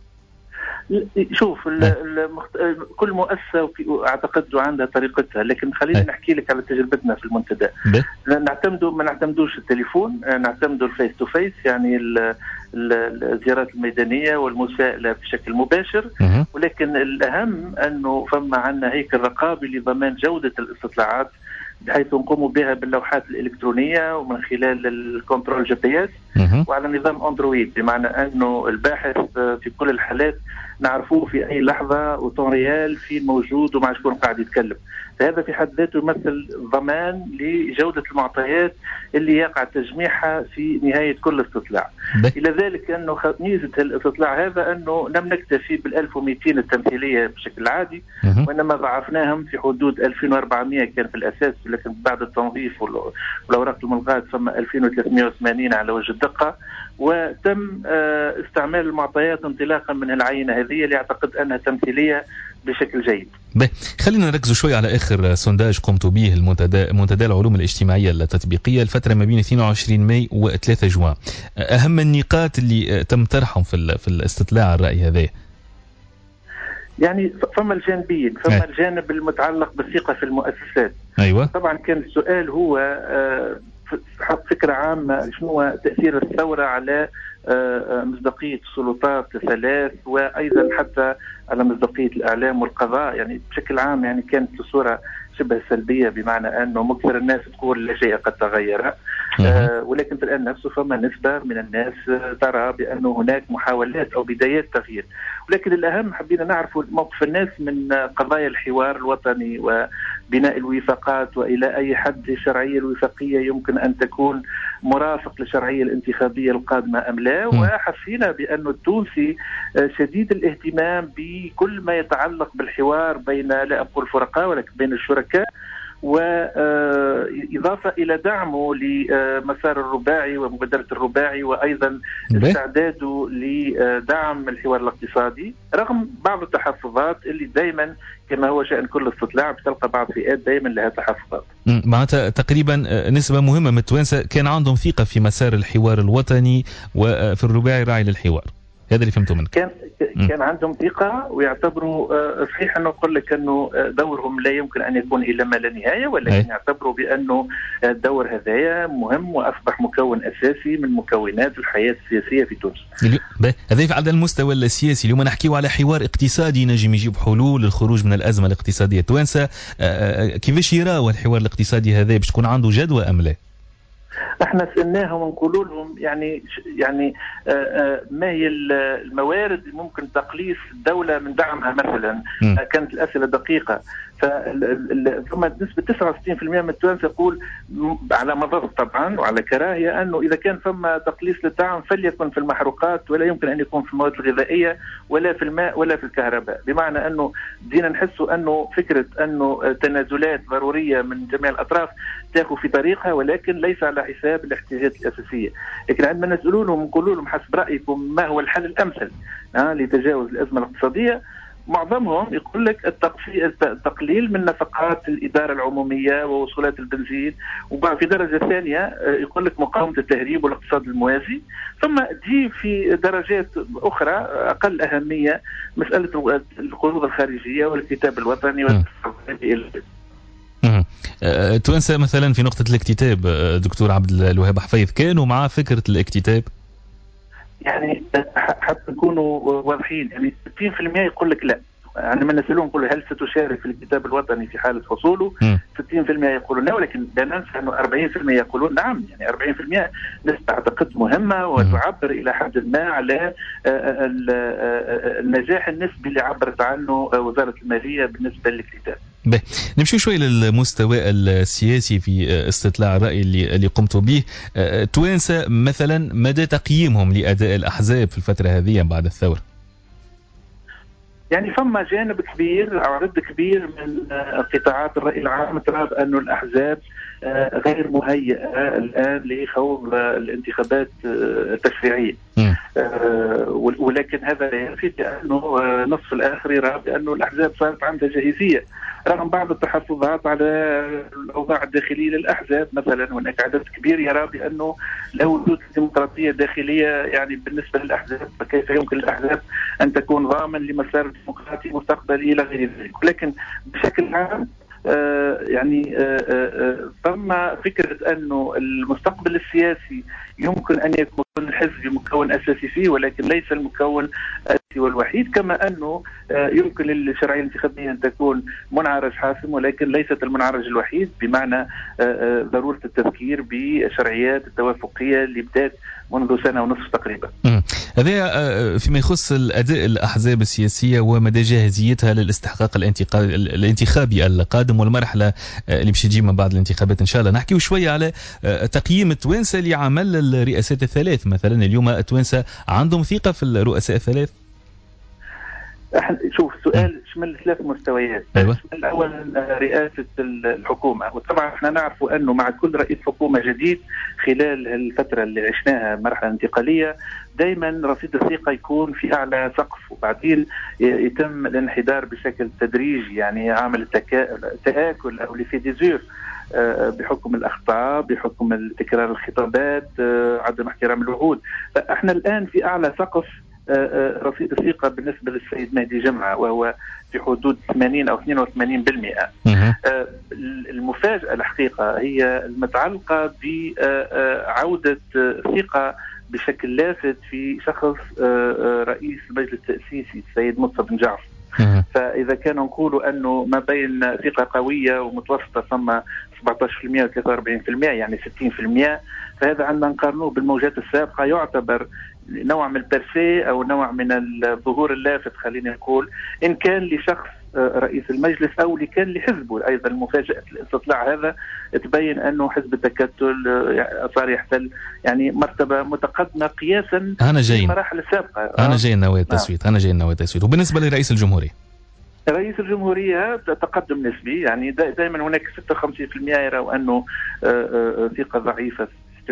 شوف المخت... كل مؤسسة اعتقد عندها طريقتها، لكن خلينا نحكي لك على تجربتنا في المنتدى. نعتمدوا ما نعتمدوش التليفون، نعتمدوا الفيس تو فيس، يعني الزيارات الميدانية والمساءلة بشكل مباشر. ولكن الأهم أنه فما عنا هيكل رقابي لضمان جودة الاستطلاعات، بحيث نقوم بها باللوحات الإلكترونية ومن خلال الكنترول جي بي اس وعلى نظام أندرويد، بمعنى أنه الباحث في كل الحالات نعرفوه في أي لحظة وطون ريال في موجود ومع شكون قاعد يتكلم. فهذا في حد ذاته يمثل ضمان لجودة المعطيات اللي يقع تجميعها في نهاية كل استطلاع. إلى ذلك أنه ميزة الاستطلاع هذا أنه لم نكتفي بالألف ومئتين التمثيلية بشكل عادي، وإنما ضعفناهم في حدود ألفين وأربعمئة كان في الأساس، لكن بعد التنظيف والأوراق الملغاة ثم ألفين وثلاثمئة وثمانين على وجه الدقة، وتم استعمال المعطيات انطلاقا من العينة هذه اللي أعتقد أنها تمثيلية بشكل جيد. بي. خلينا نركزوا شوي على آخر سونداج قمتوا به، المنتدى منتدى العلوم الاجتماعية التطبيقية، الفترة ما بين اثنين وعشرين ماي و ثلاثة جوان. أهم النقاط اللي تم طرحهم في في الاستطلاع الرأي هذا؟ يعني فما الجانبين، فما أي. الجانب المتعلق بالثقة في المؤسسات. أيوة. طبعا كان السؤال هو آه فكرة عامة شنو تأثير الثورة على مصداقية السلطات الثلاث، وأيضا حتى على مصداقية الإعلام والقضاء. يعني بشكل عام يعني كانت الصورة شبه سلبية، بمعنى أنه مكثر الناس تقول لا شيء قد تغير، آه ولكن في الآن نفسه فما نسبة من الناس ترى بأنه هناك محاولات أو بدايات تغيير. ولكن الأهم حبينا نعرف موقف الناس من قضايا الحوار الوطني وبناء الوفاقات، وإلى أي حد الشرعية الوفاقية يمكن أن تكون مرافق للشرعية الانتخابية القادمة أم لا. وحسينا بأنه التونسي شديد الاهتمام بكل ما يتعلق بالحوار بين لا أقول فرقاء ولكن بين الشركاء، وإضافة إلى دعمه لمسار الرباعي ومبادرة الرباعي، وأيضا استعداده لدعم الحوار الاقتصادي رغم بعض التحفظات اللي دائما كما هو شأن كل استطلاع بتلقى بعض فئات دائما لها تحفظات. معناتها تقريبا نسبة مهمة من التوانسة كان عندهم ثقة في مسار الحوار الوطني وفي الرباعي راعي للحوار، هذا اللي فهمته منك. كان كان عندهم ثقة ويعتبروا صحيح أنه أقول لك أنه دورهم لا يمكن أن يكون إلى ما لا نهاية، ولكن أي. يعتبروا بأنه الدور هذايا مهم وأصبح مكون أساسي من مكونات الحياة السياسية في تونس. هذا على المستوى السياسي. اليوم نحكيو على حوار اقتصادي نجم يجيب حلول للخروج من الأزمة الاقتصادية التوانسة، كيفاش يراو الحوار الاقتصادي هذا باش تكون عنده جدوى أم لا؟ احنا سألناهم ونقولوا لهم يعني يعني آآ آآ ما هي الموارد اللي ممكن تقليص الدولة من دعمها مثلا. م. كانت الأسئلة دقيقة. ثم نسبة تسعة وستين بالمئة من التوانسة يقول على مضض طبعا وعلى كراهية أنه إذا كان ثم تقليص للدعم فليكن في المحروقات ولا يمكن أن يكون في المواد الغذائية ولا في الماء ولا في الكهرباء، بمعنى أنه بدينا نحسوا أنه فكرة أنه تنازلات ضرورية من جميع الأطراف تأخذ في طريقها ولكن ليس على حساب الاحتياجات الأساسية. لكن عندما نسألونهم نقول لهم حسب رأيكم ما هو الحل الأمثل آه لتجاوز الأزمة الاقتصادية، معظمهم يقول لك التقليل من نفقات الإدارة العمومية ووصولات البنزين، وبعد في درجة ثانية يقول لك مقاومة التهريب والاقتصاد الموازي، ثم تجي في درجات أخرى أقل أهمية مسألة القروض الخارجية والكتاب الوطني والتفاعل. توانسة مثلا في نقطة الاكتتاب دكتور عبد الوهاب حفيظ كانوا مع فكرة الاكتتاب؟ يعني حتى نكونوا واضحين، يعني ستين بالمئة يقول لك لا. عندما يعني نسألهم نقول هل ستشارك في الكتاب الوطني في حالة حصوله؟ م. ستين بالمئة يقولون لا، ولكن لا ننسى أنه أربعين بالمئة يقولون نعم. يعني أربعين بالمئة نسبة أعتقد مهمة وتعبر إلى حد ما على النجاح النسبي اللي عبرت عنه وزارة المالية بالنسبة للكتاب. نمشي شوي للمستوى السياسي في استطلاع الرأي اللي اللي قمتوا به. توانسة مثلا مدى تقييمهم لأداء الأحزاب في الفترة هذه بعد الثورة؟ يعني فما جانب كبير أو عدد كبير من قطاعات الرأي العام ترى أن الأحزاب غير مهيئة الآن لخوض الانتخابات التشريعية، ولكن هذا لا ينفي بأنه نصف الآخر يرى بأنه الأحزاب صارت عندها جاهزية رغم بعض التحفظات على الأوضاع الداخلية للأحزاب مثلا. هناك عدد كبير يرى بأنه لا وجود ديمقراطية داخلية يعني بالنسبة للأحزاب، فكيف يمكن للأحزاب أن تكون ضامن لمسار ديمقراطي مستقبلي إلى غير ذلك. ولكن بشكل عام آه يعني آه ثم آه فكرة أنه المستقبل السياسي يمكن أن يكون الحزب مكون أساسي فيه ولكن ليس المكون الأساسي والوحيد، كما أنه آه يمكن للشرعية الانتخابية أن تكون منعرج حاسم ولكن ليست المنعرج الوحيد، بمعنى آه آه ضرورة التذكير بشرعيات التوافقية اللي بدأت منذ سنة ونصف تقريبا. هذا فيما يخص الأداء الأحزاب السياسية ومدى جاهزيتها للاستحقاق الانتخابي القادم والمرحلة اللي باش تجي من بعد الانتخابات إن شاء الله. نحكي شوية على تقييم التوانسة لعمل الرئاسات الثلاث مثلا. اليوم التوانسة عندهم ثقة في الرؤساء الثلاث؟ شوف السؤال شمل ثلاث مستويات. أيوة. الأول رئاسة الحكومة، وطبعا احنا نعرف أنه مع كل رئيس حكومة جديد خلال الفترة اللي عشناها مرحلة انتقالية دائما رصيد الثقة يكون في أعلى سقف وبعدين يتم الانحدار بشكل تدريجي، يعني عامل التآكل أو لفيديزور بحكم الأخطاء بحكم تكرار الخطابات عدم احترام الوعود. فاحنا الآن في أعلى سقف رصيد الثقة بالنسبة للسيد مهدي جمعة وهو في حدود ثمانين أو اثنين وثمانين بالمئة. المفاجأة الحقيقة هي المتعلقة بعودة ثقة بشكل لافت في شخص رئيس المجلس التأسيسي السيد مصطفى بن جعفر. فإذا كانوا نقولوا أنه ما بين ثقة قوية ومتوسطة ثم سبعة عشر بالمئة و ثلاثة وأربعين بالمئة يعني ستين بالمئة، فهذا عندنا نقارنوه بالموجات السابقة يعتبر نوع من البرسي أو نوع من الظهور اللافت خلينا نقول، إن كان لشخص رئيس المجلس أو اللي كان لحزبه. أيضا مفاجأة الاستطلاع هذا تبين أنه حزب التكتل صار يحتل يعني مرتبة متقدمة قياسا بالمراحل السابقة. أنا جاي نوى التسويت أنا جاي نوى التسويت. وبالنسبة لرئيس الجمهورية رئيس الجمهورية تقدم نسبي، يعني دائما هناك ستة وخمسين بالمئة يروا أنه ثقة ضعيفة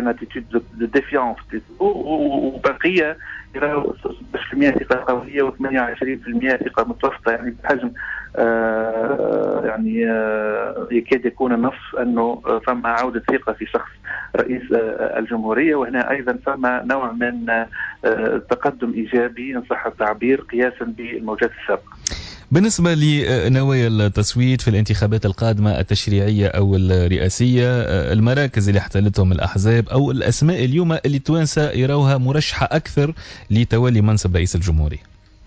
وبقية يراو ستة عشر بالمئة ثقة قوية وثمانية وعشرين بالمئة ثقة متوسطة، يعني بحجم يعني يكاد يكون النصف أنه ثم عودة ثقة في شخص رئيس الجمهورية. وهنا أيضا ثم نوع من تقدم إيجابي إن صح التعبير قياسا بالموجات السابقة. بالنسبة لنوايا التصويت في الانتخابات القادمة التشريعية أو الرئاسية، المراكز اللي احتلتهم الأحزاب أو الأسماء اليوم اللي التوانسة يراوها مرشحة أكثر لتولي منصب رئيس الجمهورية؟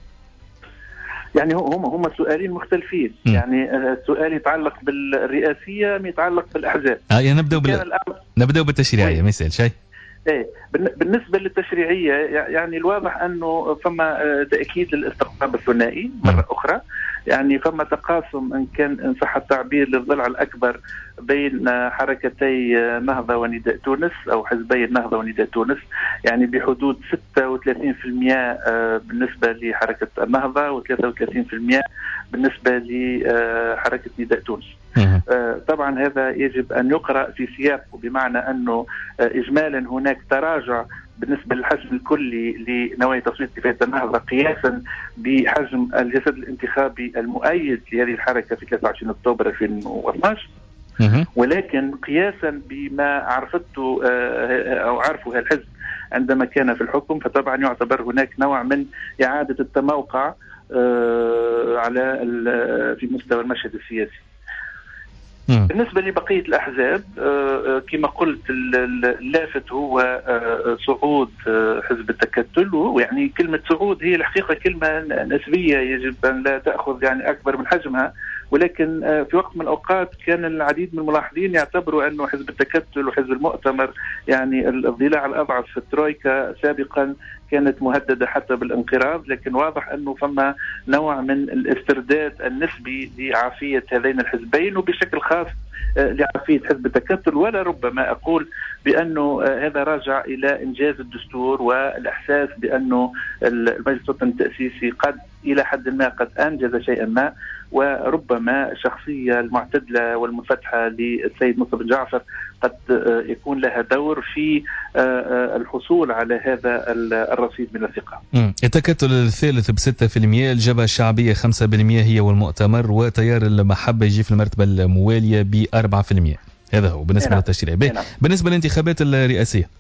يعني هم هم سؤالين مختلفين. م. يعني السؤال يتعلق بالرئاسية يتعلق بالأحزاب. آه يعني نبدأ بال... نبدأ بالتشريعية ما يسأل شيء. ايه بالنسبه للتشريعيه يعني الواضح انه فما تاكيد للاستقطاب الثنائي مره اخرى، يعني فما تقاسم ان كان ان صح التعبير للضلع الاكبر بين حركتي نهضه ونداء تونس او حزبي النهضه ونداء تونس، يعني بحدود ستة وثلاثين بالمئة بالنسبه لحركه النهضه وثلاثة وثلاثين بالمئة بالنسبه لحركه نداء تونس. طبعا هذا يجب أن يقرأ في سياقه، بمعنى أنه إجمالا هناك تراجع بالنسبة للحجم الكلي لنوايا تصويت اتفاقية النهضة قياسا بحجم الجسد الانتخابي المؤيد لهذه الحركة في ثلاثة وعشرين أكتوبر ألفين واثناشر، ولكن قياسا بما عرفته أو عرفه الحزب عندما كان في الحكم، فطبعا يعتبر هناك نوع من إعادة التموقع على في مستوى المشهد السياسي. بالنسبة لبقية الأحزاب كما قلت اللافت هو صعود حزب التكتل، ويعني كلمة صعود هي الحقيقة كلمة نسبية يجب أن لا تأخذ يعني أكبر من حجمها، ولكن في وقت من الأوقات كان العديد من الملاحظين يعتبروا أنه حزب التكتل وحزب المؤتمر يعني الضلاع الأضعف في الترويكا سابقا كانت مهددة حتى بالانقراض، لكن واضح أنه فما نوع من الاسترداد النسبي لعافية هذين الحزبين وبشكل خاص لعافية حزب التكتل. ولا ربما أقول بأنه هذا راجع إلى إنجاز الدستور والإحساس بأنه المجلس الوطني التأسيسي قد إلى حد ما قد أنجز شيئا ما، وربما الشخصية المعتدلة والمنفتحة للسيد مصطفى جعفر قد يكون لها دور في الحصول على هذا الرصيد من الثقة. التكتل الثالث بستة في المئة، الجبهة الشعبية خمسة بالمئة هي والمؤتمر، وتيار المحبة يجي في المرتبة الموالية بأربعة في المئة. هذا هو بالنسبة للتشريع. بالنسبة للانتخابات الرئاسية،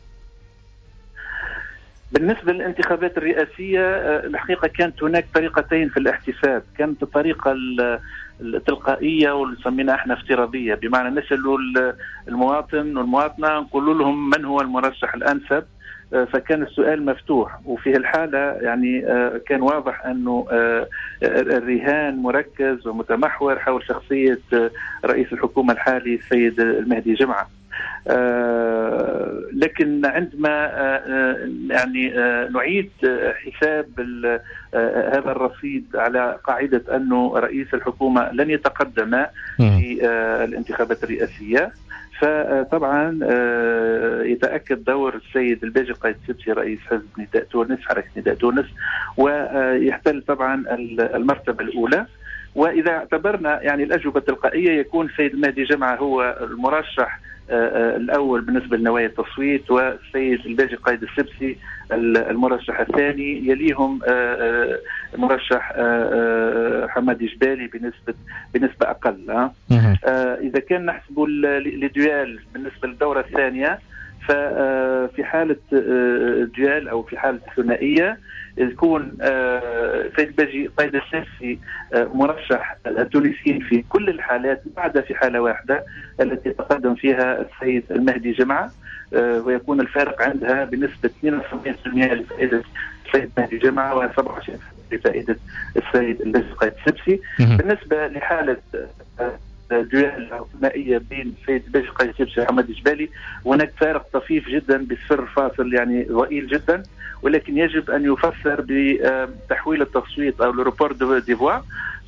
بالنسبة للانتخابات الرئاسية الحقيقة كانت هناك طريقتين في الاحتساب. كانت الطريقة التلقائية واللي سمينا احنا افتراضية، بمعنى نسألوا المواطن والمواطنة نقول لهم من هو المرشح الأنسب، فكان السؤال مفتوح. وفي الحالة يعني كان واضح أنه الرهان مركز ومتمحور حول شخصية رئيس الحكومة الحالي السيد المهدي جمعة. آه لكن عندما آه يعني آه نعيد حساب هذا الرصيد على قاعدة أنه رئيس الحكومة لن يتقدم في الانتخابات الرئاسية، فطبعا يتأكد دور السيد الباجي قايد السبسي رئيس حزب نداء تونس حركة نداء تونس، ويحتل طبعا المرتبة الأولى. وإذا اعتبرنا يعني الأجوبة التلقائية يكون السيد المهدي جمعة هو المرشح الأول بالنسبة لنوايا التصويت، والسيد الباجي قايد السبسي المرشح الثاني، يليهم المرشح حمادي جبالي بنسبة بنسبة أقل. إذا كان نحسب الديال بالنسبة للدورة الثانية، ففي حالة ديال أو في حالة ثنائية يكون السيد الباجي قايد السبسي مرشح التونسيين في كل الحالات ما عدا في حالة واحدة التي تقدم فيها السيد المهدي جمعة، ويكون الفارق عندها بنسبة اثنين وسبعين بالمئة لفائدة السيد المهدي جمعة وسبعة وعشرين بالمئة لفائدة السيد الباجي قايد السبسي. بالنسبة لحالة ديال أو ثنائية بين السيد الباجي قايد السبسي وحمادي جبالي، هناك فارق طفيف جدا بصفر فاصل يعني ضئيل جدا، ولكن يجب أن يفسر بتحويل التصويت أو لروبور ديفوا.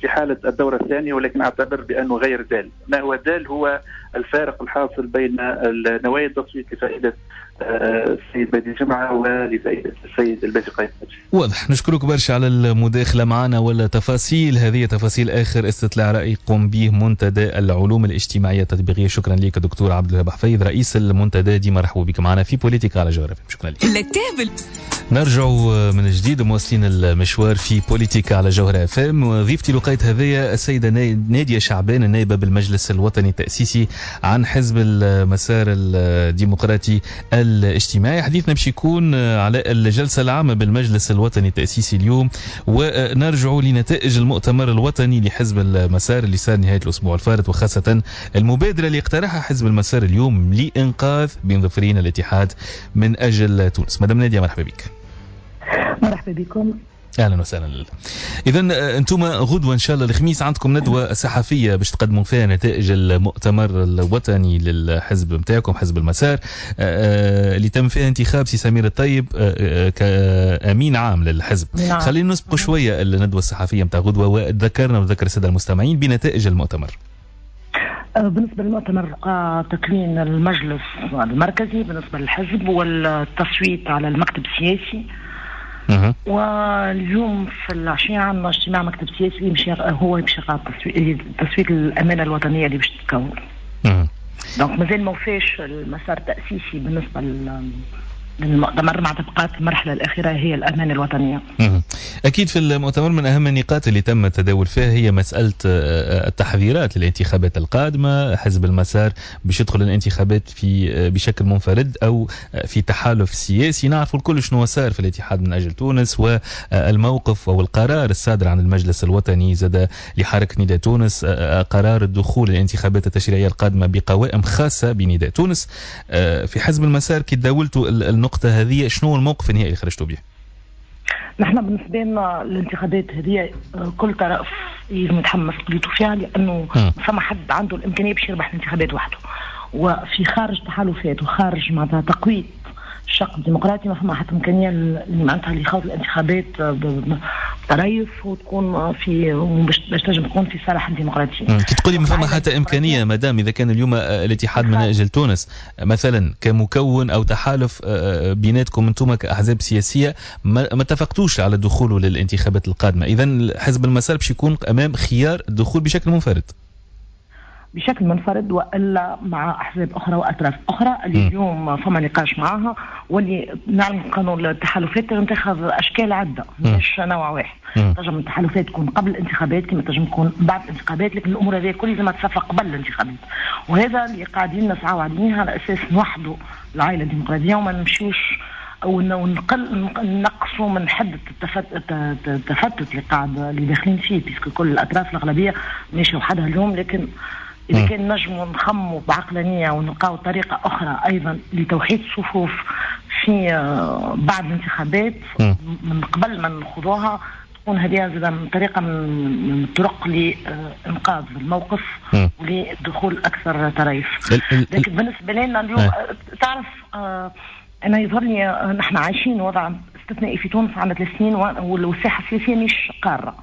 في حالة الدورة الثانية، ولكن أعتبر بأنه غير دال. ما هو دال هو الفارق الحاصل بين نوايا التصويت لفائدة السيد بادي جمعة ولفائدة السيد الباشي قايد حاجي. واضح. نشكرك برشا على المداخلة معنا ولا تفاصيل هذه تفاصيل آخر استطلاع رأي قم به منتدى العلوم الاجتماعية التطبيقية. شكرا لك دكتور عبد الوهاب حفيظ رئيس المنتدى دي. مرحبا بك معنا في بوليتيكا على جوهر. شكرا لك. نرجع من جديد مواصلين المشوار في بوليتيكا على جوهر اف ام. وضيفتي لقيت هذه السيدة نادية شعبان النائبة بالمجلس الوطني التأسيسي عن حزب المسار الديمقراطي الاجتماعي. حديثنا باش يكون على الجلسة العامة بالمجلس الوطني التأسيسي اليوم، ونرجع لنتائج المؤتمر الوطني لحزب المسار اللي صار نهاية الأسبوع الفارط، وخاصة المبادرة اللي اقترحها حزب المسار اليوم لإنقاذ بين ظفرين الاتحاد من أجل تونس. مدام نادية مرحبا بك. مرحبا بكم. اهلا وسهلا. اذا انتم غدوه ان شاء الله الخميس عندكم ندوه صحفيه باش تقدموا فيها نتائج المؤتمر الوطني للحزب نتاعكم حزب المسار اللي تم فيها انتخاب سي سمير الطيب كامين عام للحزب. نعم. خلينا نسبقوا شويه الندوه الصحفيه نتاع غدوه وذكرنا وذكر الساده المستمعين بنتائج المؤتمر. بالنسبة للمؤتمر تكوين المجلس المركزي بالنسبة للحزب والتصويت على المكتب السياسي. أه. واليوم في العشية عندنا اجتماع مكتب سياسي مشي هو باش يقع تصويت الأمانة الوطنية اللي باش تتكون. أه. دونك مازال ما وفاش المسار التأسيسي بالنسبة للمؤتمر، مع تبقات المرحلة الأخيرة هي الأمانة الوطنية. أه. أكيد في المؤتمر من أهم النقاط اللي تم التداول فيها هي مسألة التحضيرات للانتخابات القادمة. حزب المسار باش يدخل الانتخابات في بشكل منفرد أو في تحالف سياسي. نعرف الكل شنو صار في الاتحاد من أجل تونس والموقف أو القرار الصادر عن المجلس الوطني زاد لحركة نداء تونس، قرار الدخول للانتخابات التشريعية القادمة بقوائم خاصة بنداء تونس. في حزب المسار كي تداولتوا النقطة هذه شنو الموقف النهائي اللي خرجتوا به؟ نحن بالنسبة لنا الانتخابات هذه كل طرف يلزم يتحمس قضيته فيها، لأنه فما حد عنده الإمكانية باش يربح الانتخابات وحده، وفي خارج تحالفات وخارج معناتها تقويت الشق الديمقراطي ما فما حتى إمكانية اللي معناتها اللي يخوض الانتخابات بطريف وتكون في باش تنجم تكون في صالح الديمقراطية. كي تقولي ما فما حتى إمكانية مدام إذا كان اليوم الاتحاد من أجل تونس مثلا كمكون أو تحالف بيناتكم أنتم كأحزاب سياسية ما اتفقتوش على الدخول للانتخابات القادمة، إذن حزب المسار باش يكون أمام خيار الدخول بشكل منفرد بشكل منفرد والا مع احزاب اخرى واطراف اخرى اللي اليوم فما نقاش معاها، واللي نعلم قانون التحالفات تنجم تاخذ اشكال عده مش نوع واحد. تنجم التحالفات تكون قبل الانتخابات كما تنجم تكون بعد الانتخابات، لكن الامور هذه كل لازم تتصفق قبل الانتخابات، وهذا اللي قاعدين نسعوا عليه على اساس نوحدوا العائله الديمقراطيه وما نمشيوش او نقل نقصوا من حده التفتت اللي قاعد اللي داخلين فيه، بيسكو كل الاطراف الاغلبيه ماشيه وحدها اليوم. لكن إذا كان نجموا نخموا بعقلانية ونلقاو طريقة أخرى أيضا لتوحيد الصفوف في بعد الانتخابات من قبل ما نخوضوها، تكون هذه طريقة من الطرق لإنقاذ الموقف ولدخول أكثر طريف. لكن بالنسبة لنا اليوم تعرف أنا يظهر لي نحن عايشين وضع استثنائي في تونس عندنا ثلاث سنين والساحة السياسية مش قارة،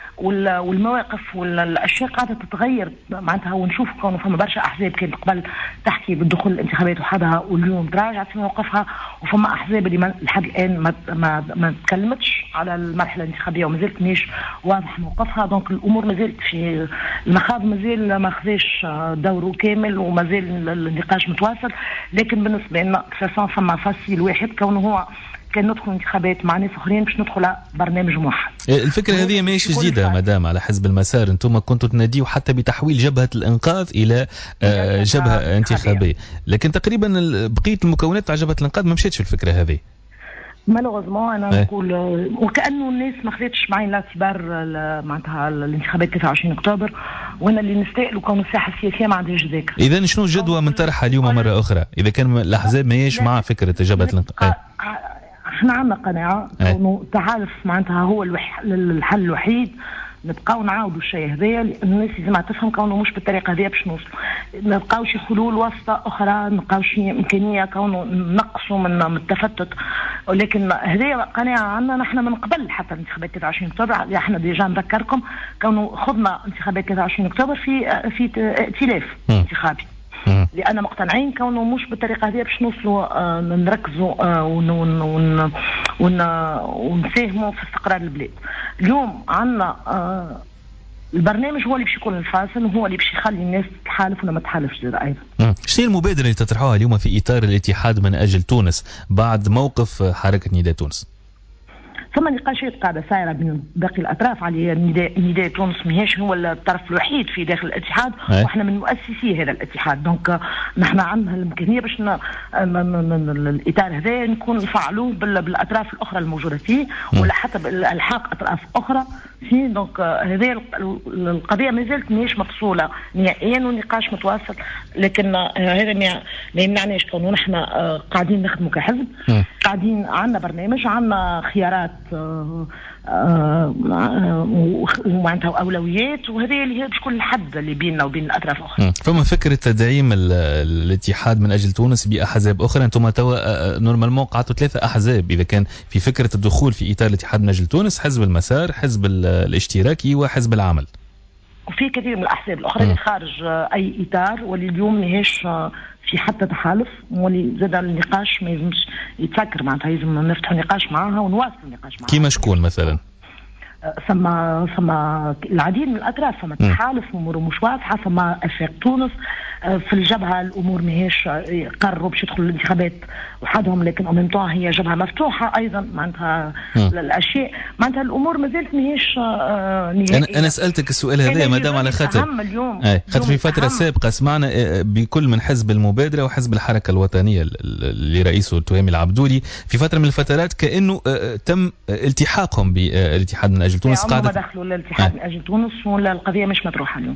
والمواقف والاشياء قاعده تتغير معناتها، ونشوف كونه فما برشا احزاب كانت قبل تحكي بالدخول الانتخابات وحدها واليوم تراجعت في موقفها، وفما احزاب اللي لحد الان ما ما ما تكلمتش على المرحله الانتخابيه ومازالت مش واضح موقفها. دونك الامور مازالت في المخاض، مازال ما خذاش دوره كامل ومازال النقاش متواصل. لكن بالنسبه لنا فما فصيل واحد كونه هو كان ندخل انتخابات مع ناس اخرين باش ندخل برنامج موحد. الفكره هذه ماهيش جديده مدام على حزب المسار، انتم كنتوا تناديوا حتى بتحويل جبهه الانقاذ الى جبهه انتخابيه، لكن تقريبا بقيه المكونات تاع جبهه الانقاذ ما مشيتش الفكره هذه. مالوغوزمون انا نقول وكانه الناس ما خذتش معين الاعتبار معناتها الانتخابات ثلاثة وعشرين اكتوبر، وانا اللي نستاهلوا كون الساحه السياسيه ما عندهاش ذاك. اذا شنو الجدوى من طرحها اليوم مره اخرى اذا كان الاحزاب ماهيش مع فكره جبهه الانقاذ؟ احنا عندنا قناعه انه التحالف معناتها هو الوح... الحل الوحيد نبقاو نعاودوا الشيء هذايا، لأن الناس لازم تفهم كونه مش بالطريقة هذه باش نوصلوا. نلقاو شي حلول وسطى أخرى، نلقاو شي إمكانية كونه نقصوا من التفتت، ولكن هذه قناعة عندنا نحن من قبل حتى انتخابات ثلاثة وعشرين أكتوبر. احنا ديجا نذكركم كونه خضنا انتخابات ثلاثة وعشرين أكتوبر في في ائتلاف انتخابي، لأن مقتنعين كونه مش بالطريقة هذه باش نوصلوا آه نركزوا آه ون ون ون ون ونساهموا في استقرار البلاد. اليوم عندنا آه البرنامج هو اللي باش يكون الفاصل، وهو اللي باش يخلي الناس تتحالف ولا ما تتحالفش ايضا. شنو المبادرة اللي تطرحوها اليوم في إطار الاتحاد من أجل تونس بعد موقف حركة نداء تونس؟ ثم نقاشات قاعده سايره بين باقي الاطراف على نداء نداء تونس ماهيش هو الطرف الوحيد في داخل الاتحاد، واحنا من مؤسسي هذا الاتحاد. دونك نحن عندنا الامكانيه باش الاطار هذا نكون نفعلوه بالاطراف الاخرى الموجوده فيه، ولا حتى بالالحاق اطراف اخرى فيه. دونك هذه القضيه ما زالت ماهيش مفصوله نهائيا والنقاش متواصل، لكن هذا ما يمنعناش كونه نحن قاعدين نخدموا كحزب، قاعدين عندنا برنامج، عندنا خيارات ومعناتها اولويات، وهذه اللي هي باش تكون الحد اللي بيننا وبين الاطراف الاخرى. فما فكره تدعيم الاتحاد من اجل تونس باحزاب اخرى؟ انتم توا نورمالمون قعدتوا ثلاثه احزاب، اذا كان في فكره الدخول في اطار الاتحاد من اجل تونس، حزب المسار، حزب الاشتراكي، وحزب العمل. وفي كثير من الاحزاب الاخرى اللي خارج اي اطار، واللي اليوم ماهيش في حتى تحالف، واللي زاد النقاش ما يلزمش يتسكر، معناتها لازم نفتحوا نقاش معاها ونواصلوا النقاش معاها. كيما شكون مثلا؟ ثم ثم العديد من الاطراف، ثم تحالف امور مش واضحه، ثم افاق تونس في الجبهه الامور ماهيش قرروا باش يدخلوا الانتخابات وحدهم، لكن او ميم هي جبهه مفتوحه ايضا، معناتها الاشياء معناتها الامور ما زالت ماهيش نهائيه. انا انا سالتك السؤال هذا مادام على خاطر خاطر في فتره سابقه سمعنا بكل من حزب المبادره وحزب الحركه الوطنيه اللي رئيسه التهامي العبدولي في فتره من الفترات كانه تم التحاقهم بالاتحاد من اجل تونس. قاعده ما دخلوا للاتحاد آه. من اجل تونس، ولا القضيه مش مطروحه اليوم.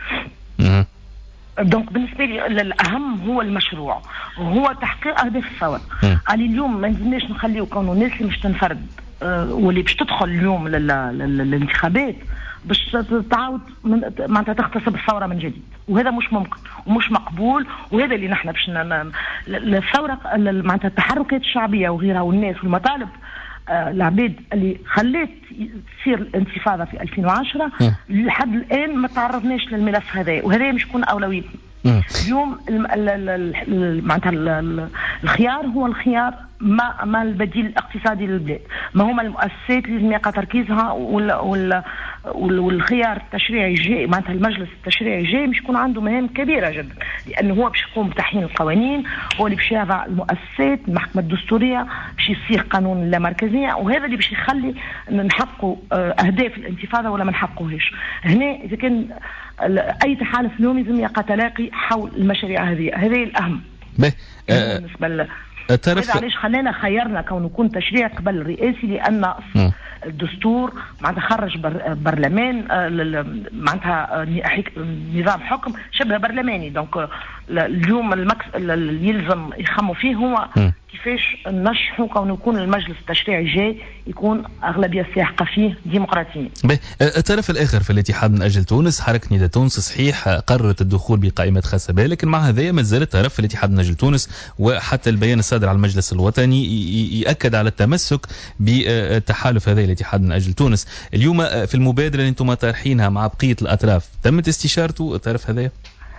دونك بالنسبه لي الاهم هو المشروع، وهو تحقيق اهداف الثوره. على اليوم ما نزلناش نخليو كونه الناس اللي مش تنفرد أه واللي باش تدخل اليوم للانتخابات باش تعاود معناتها تغتصب الثوره من جديد، وهذا مش ممكن ومش مقبول. وهذا اللي نحن باش الثوره معناتها التحركات الشعبيه وغيرها والناس والمطالب آه العباد اللي خلت تصير الانتفاضه في ألفين وعشرة لحد الان ما تعرضناش للملف هذا، وهذا مش يكون اولويتنا اليوم. معناتها الخيار هو الخيار ما ما البديل الاقتصادي للبلاد، ما هما المؤسسات اللي لازم يقع تركيزها، وال والخيار التشريعي الجاي معناتها المجلس التشريعي الجاي باش يكون عنده مهام كبيره جدا، لانه هو باش يقوم بتحيين القوانين، هو اللي باش يضع المؤسسات، المحكمه الدستوريه، باش يصيغ قانون اللامركزيه، وهذا اللي باش يخلي نحققوا اهداف الانتفاضه ولا ما نحققوهاش. هنا اذا كان اي تحالف اليوم لازم يقع تلاقي حول المشاريع هذه، هذه الاهم بالنسبه لنا. هذا علاش خلانا خيرنا كونه يكون تشريع قبل الرئاسي، لان م. الدستور معناتها خرج بر برلمان معناتها نظام حكم شبه برلماني. دونك اليوم المكس اللي يلزم يخموا فيه هو م. كيفاش نشحوا كونه يكون المجلس التشريعي الجاي يكون اغلبيه ساحقه فيه ديمقراطيه. الطرف الاخر في الاتحاد من اجل تونس، حركه نداء تونس، صحيح قررت الدخول بقائمه خاصه بها، لكن مع هذا ما زال الطرف في الاتحاد من اجل تونس، وحتى البيان الصادر على المجلس الوطني ياكد على التمسك بالتحالف هذا الاتحاد من اجل تونس. اليوم في المبادره اللي انتم طارحينها مع بقيه الاطراف تمت استشارته الطرف هذا؟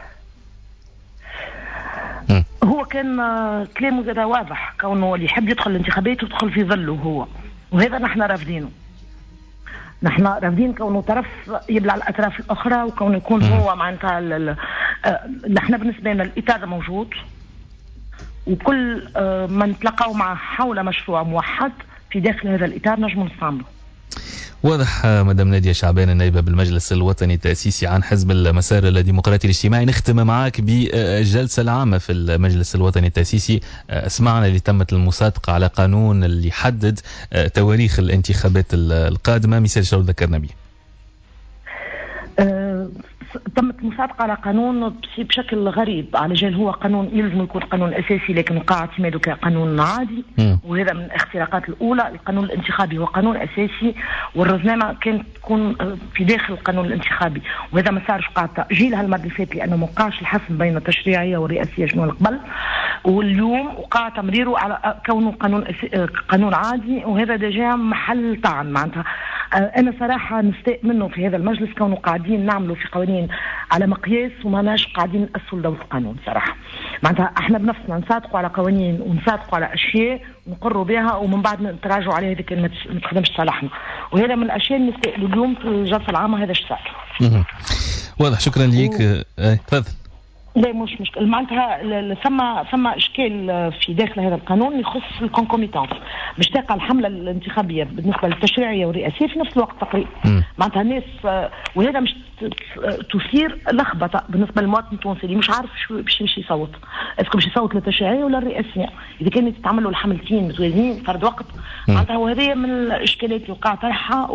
هو كان كلامه زاد واضح، كونه اللي يحب يدخل الانتخابات يدخل في ظله هو، وهذا نحن رافضينه. نحن رافضين كونه طرف يبلع الاطراف الاخرى، وكونه يكون هو معناتها نحن بالنسبه لنا الاطار موجود، وكل من تلقاو معه حول مشروع موحد في داخل هذا الاطار نجم نستعمله. واضح. مدام نادية شعبان النائبة بالمجلس الوطني التأسيسي عن حزب المسار الديمقراطي الاجتماعي، نختم معك بالجلسة العامة في المجلس الوطني التأسيسي. اسمعنا اللي تمت المصادقة على قانون اللي يحدد تواريخ الانتخابات القادمة، مثال شو ذكرنا به؟ تمت المصادقة على قانون بشكل غريب، على جال هو قانون يلزم يكون قانون أساسي لكن وقع اعتماده كقانون عادي، وهذا من الاختراقات الأولى. القانون الانتخابي هو قانون أساسي والرزنامة كانت تكون في داخل القانون الانتخابي، وهذا ما صارش، وقع تأجيل هالمرة اللي فاتت لأنه ما وقعش الحسم بين التشريعية والرئاسية شنو القبل، واليوم وقع تمريره على كونه قانون قانون عادي، وهذا دجا محل طعن. معناتها أنا صراحة نستاء منه في هذا المجلس كونه قاعدين نعملوا في قوانين على مقياس وما ناش قاعدين نأسوا لدولة القانون صراحة. معناتها احنا بنفسنا نصادقوا على قوانين ونصادقوا على أشياء ونقروا بها ومن بعد نتراجعوا عليها إذا كان ما تخدمش صالحنا، وهذا من الأشياء اللي نستاء اليوم في الجلسة العامة. هذا الشيء واضح. شكرا ليك. تفضل. لا مش مشكلة، معناتها ثم ثم اشكال في داخل هذا القانون يخص الكونكوميتانس، مش تقع الحملة الانتخابية بالنسبة للتشريعية والرئاسية في نفس الوقت تقريبا. معناتها الناس، وهذا مش تثير لخبطة بالنسبة للمواطن التونسي اللي مش عارف شو باش يمشي يصوت، اسكو باش يصوت للتشريعية ولا الرئاسية، إذا كانت تتعملوا الحملتين متوازيين فرد وقت. معناتها وهذه من الإشكالات اللي وقع طرحها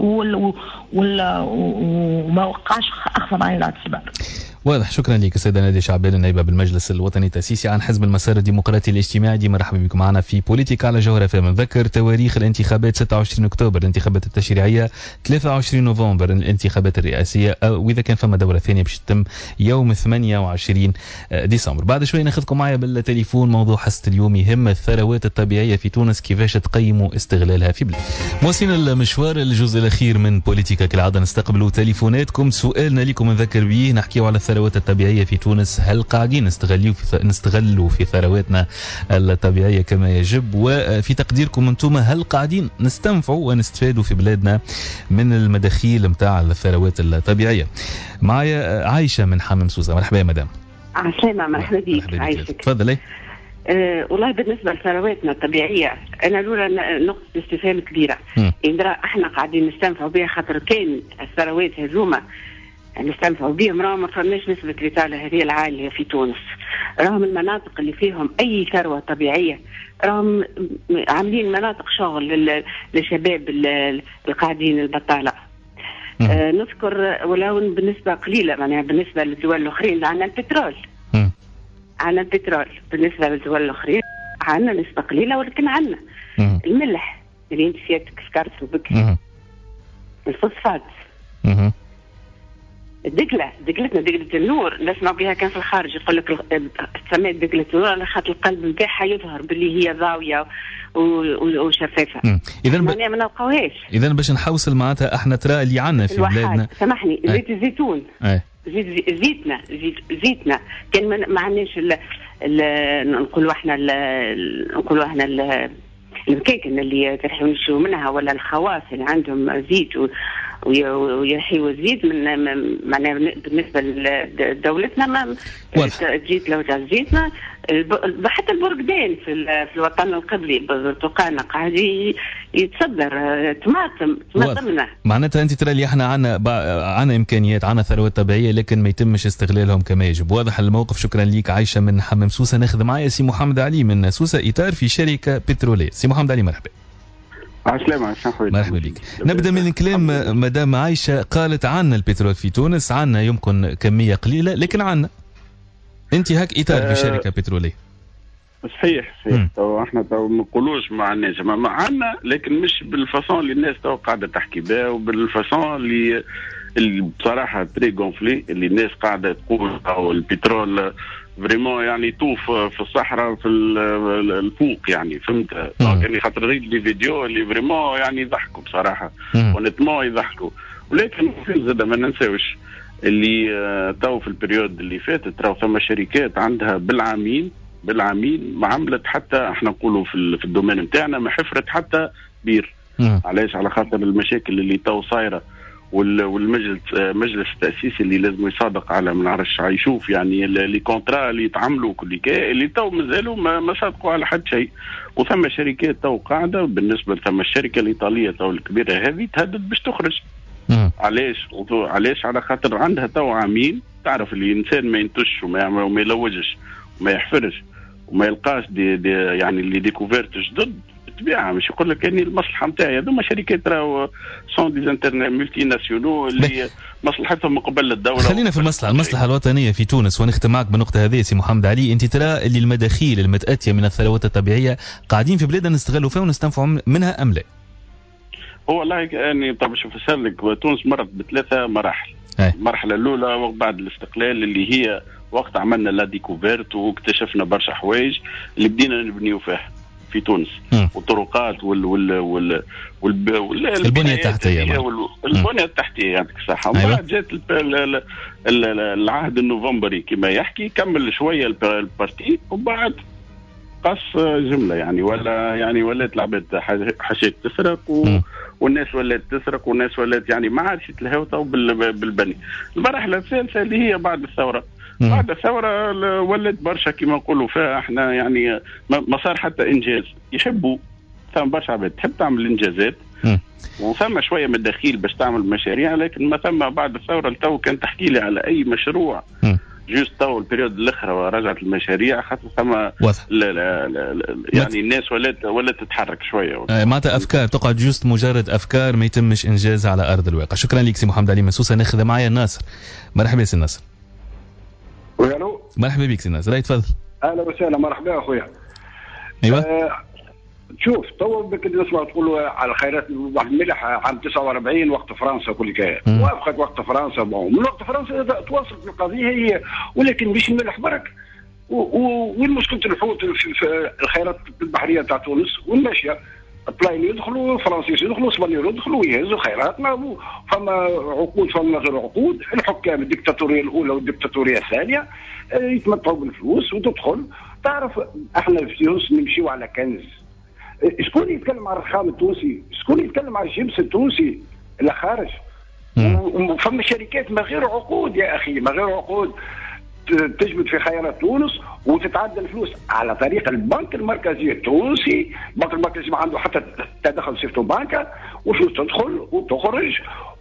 وما وقعش أخذ بعين الاعتبار. واضح. شكرا لك السيدة نادية شعبان النائبة بالمجلس الوطني التأسيسي عن حزب المسار الديمقراطي الاجتماعي. دي مرحبا بكم معنا في بوليتيكا على جوهرة فام. نذكر تواريخ الانتخابات ستة وعشرين أكتوبر، الانتخابات التشريعية ثلاثة وعشرين نوفمبر، الانتخابات الرئاسية وإذا كان فما دورة ثانية باش تتم يوم ثمانية وعشرين ديسمبر. بعد شوي ناخذكم معايا بالتليفون. موضوع حصة اليوم يهم الثروات الطبيعية في تونس، كيفاش تقيموا استغلالها في بلاد. موصلين المشوار الجزء الأخير من بوليتيكا كالعادة، نستقبلوا تليفوناتكم. سؤالنا لكم نذكر به، نحكيوا على الثروات الطبيعية في تونس، هل قاعدين نستغلوا في نستغلوا في ثرواتنا الطبيعية كما يجب؟ وفي تقديركم انتم هل قاعدين نستنفعوا ونستفادوا في بلادنا من المداخيل متاع الثروات الطبيعية؟ معايا عايشة من حمام سوسة. مرحبا يا مدام. عسلامة. مرحبا بك عايشك. تفضلي. أه والله بالنسبة لثرواتنا الطبيعية أنا لولا نقطة استفهام كبيرة، إن احنا قاعدين نستنفعوا بها خاطر كان الثروات هذوما نستنفعوا بهم، راهم ما فماش نسبة الإطالة هذه العالية في تونس، راهم المناطق اللي فيهم أي ثروة طبيعية راهم عاملين مناطق شغل للشباب القاعدين البطالة. آه نذكر ولو بالنسبة قليلة، معناها بالنسبة للدول الأخرين عندنا البترول، عندنا البترول بالنسبة للدول الأخرين عندنا نسبة قليلة، ولكن عندنا الملح اللي انت سيادتك ذكرته بكري، الفوسفات، الدقلة، دقلتنا دقلة النور نسمع بها كان في الخارج يقول لك سميت دقلة النور على خاطر القلب نتاعها يظهر باللي هي ضاوية وشفافة. إذا ب... ما نلقاوهاش. إذا باش نحوصل معناتها احنا ترى اللي عنا في بلادنا. سامحني، زيت الزيتون، زيت زيتنا زيت زيتنا كان ما عندناش نقولوا احنا نقولوا احنا المكاكن اللي ترحيو نشرو منها ولا الخواص اللي عندهم زيت و ويحيوا الزيت من معناها بالنسبه لدولتنا ما جيت لو تاع زيتنا حتى البرقدان في في الوطن القبلي برتقالنا قاعد يتصدر طماطم طماطمنا. معناتها انت ترى اللي احنا عنا عنا امكانيات، عنا ثروات طبيعيه لكن ما يتمش استغلالهم كما يجب. واضح الموقف. شكرا ليك عايشه من حمام سوسه. ناخذ معايا سي محمد علي من سوسه اطار في شركه بتروليه. سي محمد علي مرحبا. عسلامة. مرحبا بك. نبدأ من الكلام. مدام عايشة قالت عنا البترول في تونس، عنا يمكن كمية قليلة لكن عنا. انت هاك اطار في شركة بترولية. صحيح صحيح. تو احنا تو ما نقولوش ما عندناش، ما عندنا لكن مش بالفاسون اللي الناس تو قاعدة تحكي بها، وبالفاسون اللي اللي بصراحة تري غونفلي اللي الناس قاعدة تقول او البترول فريمون يعني يطوف في الصحراء في الفوق يعني فهمت. يعني خاطر ريت لي فيديو اللي فريمون يعني يضحكوا بصراحه ونتمو يضحكوا، ولكن زاد ما ننساوش اللي تو في البريود اللي فاتت راهو ثم شركات عندها بالعامين بالعامين ما عملت حتى احنا نقولوا في في الدومين نتاعنا ما حفرت حتى بير. علاش؟ على خاطر المشاكل اللي تو صايره، والمجلس مجلس التأسيسي اللي لازم يصادق على ما نعرفش يشوف يعني لي كونترا اللي يتعملوا كل كي اللي تو مازالوا ما, ما صادقوا على حد شيء. وثم شركات تو قاعده بالنسبه ثم الشركه الايطاليه تو الكبيره هذه تهدد باش تخرج. علاش؟ علاش؟ على خاطر عندها تو عامين. تعرف اللي الانسان ما ينتش وما وما يلوجش وما يحفرش وما يلقاش دي, دي يعني اللي ديكوفيرت جدد بالطبيعه مش يقول لك اني المصلحه نتاعي. هذوما شركات راهو سون دي انترنت ملتي ناسيونال اللي مصلحتهم من قبل الدوله. خلينا في المصلحه المصلحه الوطنيه في تونس، ونختم معك بالنقطه هذه سي محمد علي. انت ترى اللي المداخيل المتاتيه من الثروات الطبيعيه قاعدين في بلادنا نستغلوا فيها ونستنفعوا منها ام لا؟ هو والله يعني طب شوف فسر لك، تونس مرت بثلاثه مراحل. هي. المرحله الاولى وقت بعد الاستقلال اللي هي وقت عملنا لا ديكوفيرت واكتشفنا برشا حوايج اللي بدينا نبنيو فيها في تونس. م. والطرقات وال وال وال, وال... وال... البنيه التحتيه وال... البنيه التحتيه يعطيك الصحه. ومن بعد جات العهد النوفمبري كما يحكي كمل شويه البارتي وبعد قص جمله يعني ولا يعني ولات العباد حاشيت تسرق و... والناس ولات تسرق والناس ولات يعني ما عادش تلهوطوا بالبني. المرحله الثالثه اللي هي بعد الثوره. مم. بعد الثوره ولات برشا كما نقولوا فيها احنا يعني ما صار حتى انجاز يحبوا. ثم برشا عباد تحب تعمل انجازات وثم شويه من الدخيل باش تعمل مشاريع، لكن ما ثم بعد الثوره لتو كان تحكي لي على اي مشروع مم. جوست تو البريود الاخرى ورجعت المشاريع خاطر ثم لا لا لا يعني الناس ولات ولات تتحرك شويه. آه معناتها افكار تقعد جوست مجرد افكار ما يتمش انجازها على ارض الواقع. شكرا لك سي محمد علي مسوسه. ناخذ معايا الناصر. مرحبا سي الناصر. ويالو مرحبا بك سي الناصر. تفضل. اهلا وسهلا مرحبا اخويا. ايوه آه شوف تو بك نسمع تقولوا على الخيرات واحد الملح عام تسعة وأربعين وقت فرنسا كل كاين وافقت وقت فرنسا بون من وقت فرنسا تواصلت القضيه هي، ولكن مش الملح برك وين مشكله الحوت في الخيرات البحريه تاع تونس والماشيه البلاين يدخلوا الفرنسيين يدخلوا الاسبانيول يدخلوا يهزوا خيرات. ما فما عقود فما غير عقود. الحكام الدكتاتوريه الاولى والدكتاتوريه الثانيه يتمتعوا بالفلوس وتدخل. تعرف احنا في تونس نمشيو على كنز. شكون يتكلم عن الرخام التونسي؟ شكون يتكلم عن الجبس التونسي اللي خارج؟ فما شركات ما غير عقود يا اخي، ما غير عقود تجبد في خيارات تونس وتتعدى الفلوس على طريق البنك المركزي التونسي. البنك المركزي ما عنده حتى تدخل سيفتو بانكا وفلوس تدخل وتخرج.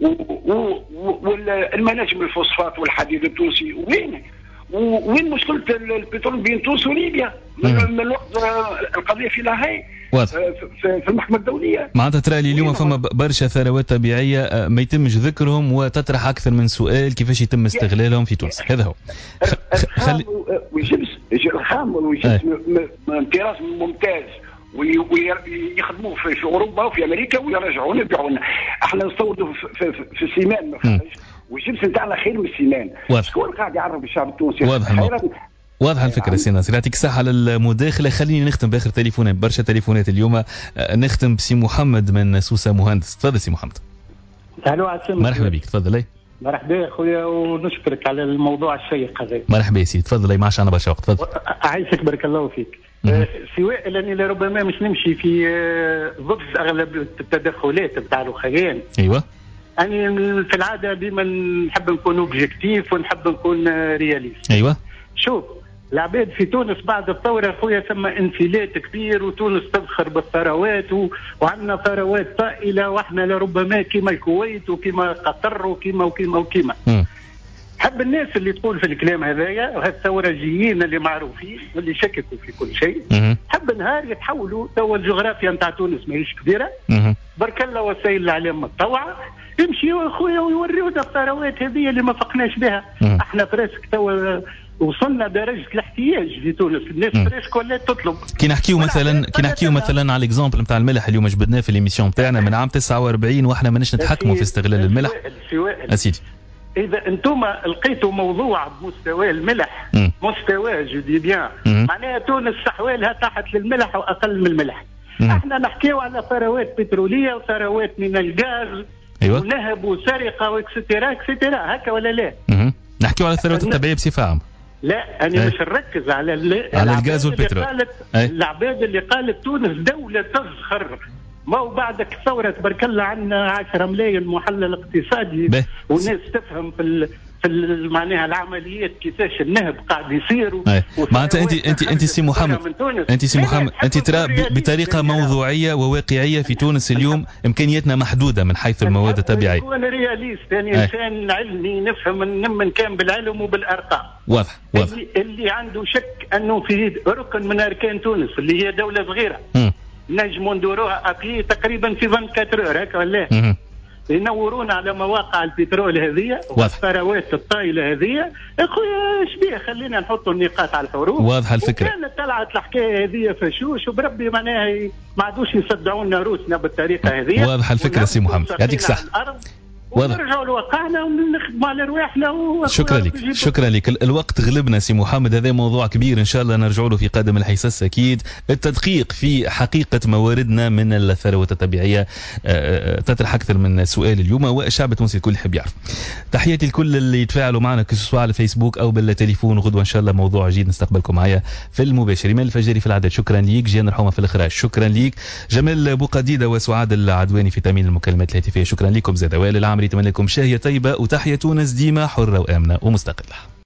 والمناجم الفوسفات والحديد التونسي وين؟ وين مشكله البترول بين تونس وليبيا؟ من الوقت القضيه في لاهاي في المحكمه الدوليه. معناتها ترى لي اليوم فما برشا ثروات طبيعيه ما يتمش ذكرهم وتطرح اكثر من سؤال كيفاش يتم استغلالهم في تونس. هذا هو. خلي ويجبس الخام ويجبس امتياز ممتاز ويخدموه في, في اوروبا وفي امريكا ويرجعون يبيعونا. احنا نستوردوا في, في, في السيمان ما فيش والجبس نتاعنا خير من السيمان. شكون قاعد يعرف الشعب التونسي؟ واضح واضح الفكره سي ناصر. يعطيك الصحه على المداخله. خليني نختم باخر تليفونات برشا تليفونات اليوم. نختم بسي محمد من سوسه مهندس. تفضل سي محمد. الو عسلامة. مرحبا بك. تفضل. مرحبا اخويا ونشكرك على الموضوع الشيق هذا. مرحبا يا سيدي. تفضل. ما عادش عندنا برشا وقت. تفضل. عايشك بارك الله فيك. سواء لاني لربما مش نمشي في ضد اغلب التدخلات نتاع الاخوان. ايوه. أنا في العادة ديما نحب نكون اوبجيكتيف ونحب نكون رياليست. ايوه. شوف العباد في تونس بعد الثورة خويا ثم انفلات كبير وتونس تزخر بالثروات و... وعندنا ثروات طائلة واحنا لربما كيما الكويت وكيما قطر وكيما وكيما وكيما. م. حب الناس اللي تقول في الكلام هذايا وهالثورجيين اللي معروفين واللي شككوا في كل شيء م. حب نهار يتحولوا توا الجغرافيا نتاع تونس ماهيش كبيرة م. برك الله وسائل الاعلام متطوعة يمشيوا اخويا ويوريونا الثروات هذه اللي ما فقناش بها. م. احنا براسك توا وصلنا درجه الاحتياج في تونس. الناس براسك ولات تطلب. كي نحكيو مثلا كي نحكيو مثلا على الاكزامبل نتاع الملح اليوم جبدناه في ليميسيون نتاعنا من عام تسعة وأربعين واحنا ماناش نتحكموا في استغلال الملح. اسيدي اذا انتم لقيتوا موضوع بمستوى الملح م. مستوى جدي بيان معناها تونس احوالها تحت للملح واقل من الملح. م. احنا نحكيو على ثروات بتروليه وثروات من الغاز. أيوة. ونهب وسرقه واكسترا اكسترا هكا ولا لا؟ اها نحكيو على الثروات الطبيعيه بصفه عامه. لا انا أي. مش نركز على على الغاز والبترول. العباد اللي قالت تونس دوله تزخر ما هو بعدك ثوره تبارك الله عندنا عشرة ملايين محلل اقتصادي به. والناس تفهم في ال... في معناها العمليات كيفاش النهب قاعد يصير. معناتها انت انت انت سي محمد انت سي محمد انت ترى بطريقه موضوعيه وواقعيه في تونس اليوم امكانياتنا محدوده من حيث المواد الطبيعيه. انا رياليست انا انسان علمي نفهم من كان بالعلم وبالارقام. واضح واضح. اللي, اللي عنده شك انه في ركن من اركان تونس اللي هي دوله صغيره م. نجموا ندوروها ابي تقريبا في أربعة وعشرين اور هكا ولا ينورونا على مواقع البترول هذه والثروات الطايله هذه. اخويا ايش بيه خلينا نحطوا النقاط على الحروف. واضحه الفكره. وكانت طلعت الحكايه هذه فشوش وبربي معناها ما عادوش يصدعونا روسنا بالطريقه هذه. واضحه الفكره سي محمد، يعطيك الصحه. ونرجعوا لواقعنا ونخدموا على رواحنا. شكرا لك شكرا لك. الوقت غلبنا سي محمد، هذا موضوع كبير ان شاء الله نرجع له في قادم الحصص اكيد. التدقيق في حقيقه مواردنا من الثروات الطبيعيه تطرح اكثر من سؤال اليوم، والشعب التونسي الكل يحب يعرف. تحياتي لكل اللي يتفاعلوا معنا كسوا على الفيسبوك او بالتليفون. غدوه ان شاء الله موضوع جديد نستقبلكم معايا في المباشر. ايمان الفجري في العدد، شكرا ليك. جيان رحومه في الاخراج، شكرا ليك. جمال بوقديده وسعاد العدواني في تامين المكالمات الهاتفيه، شكرا لكم. زاد وائل العمري يتمنى لكم شاهية طيبة وتحيا تونس ديما حرة وآمنة ومستقلة.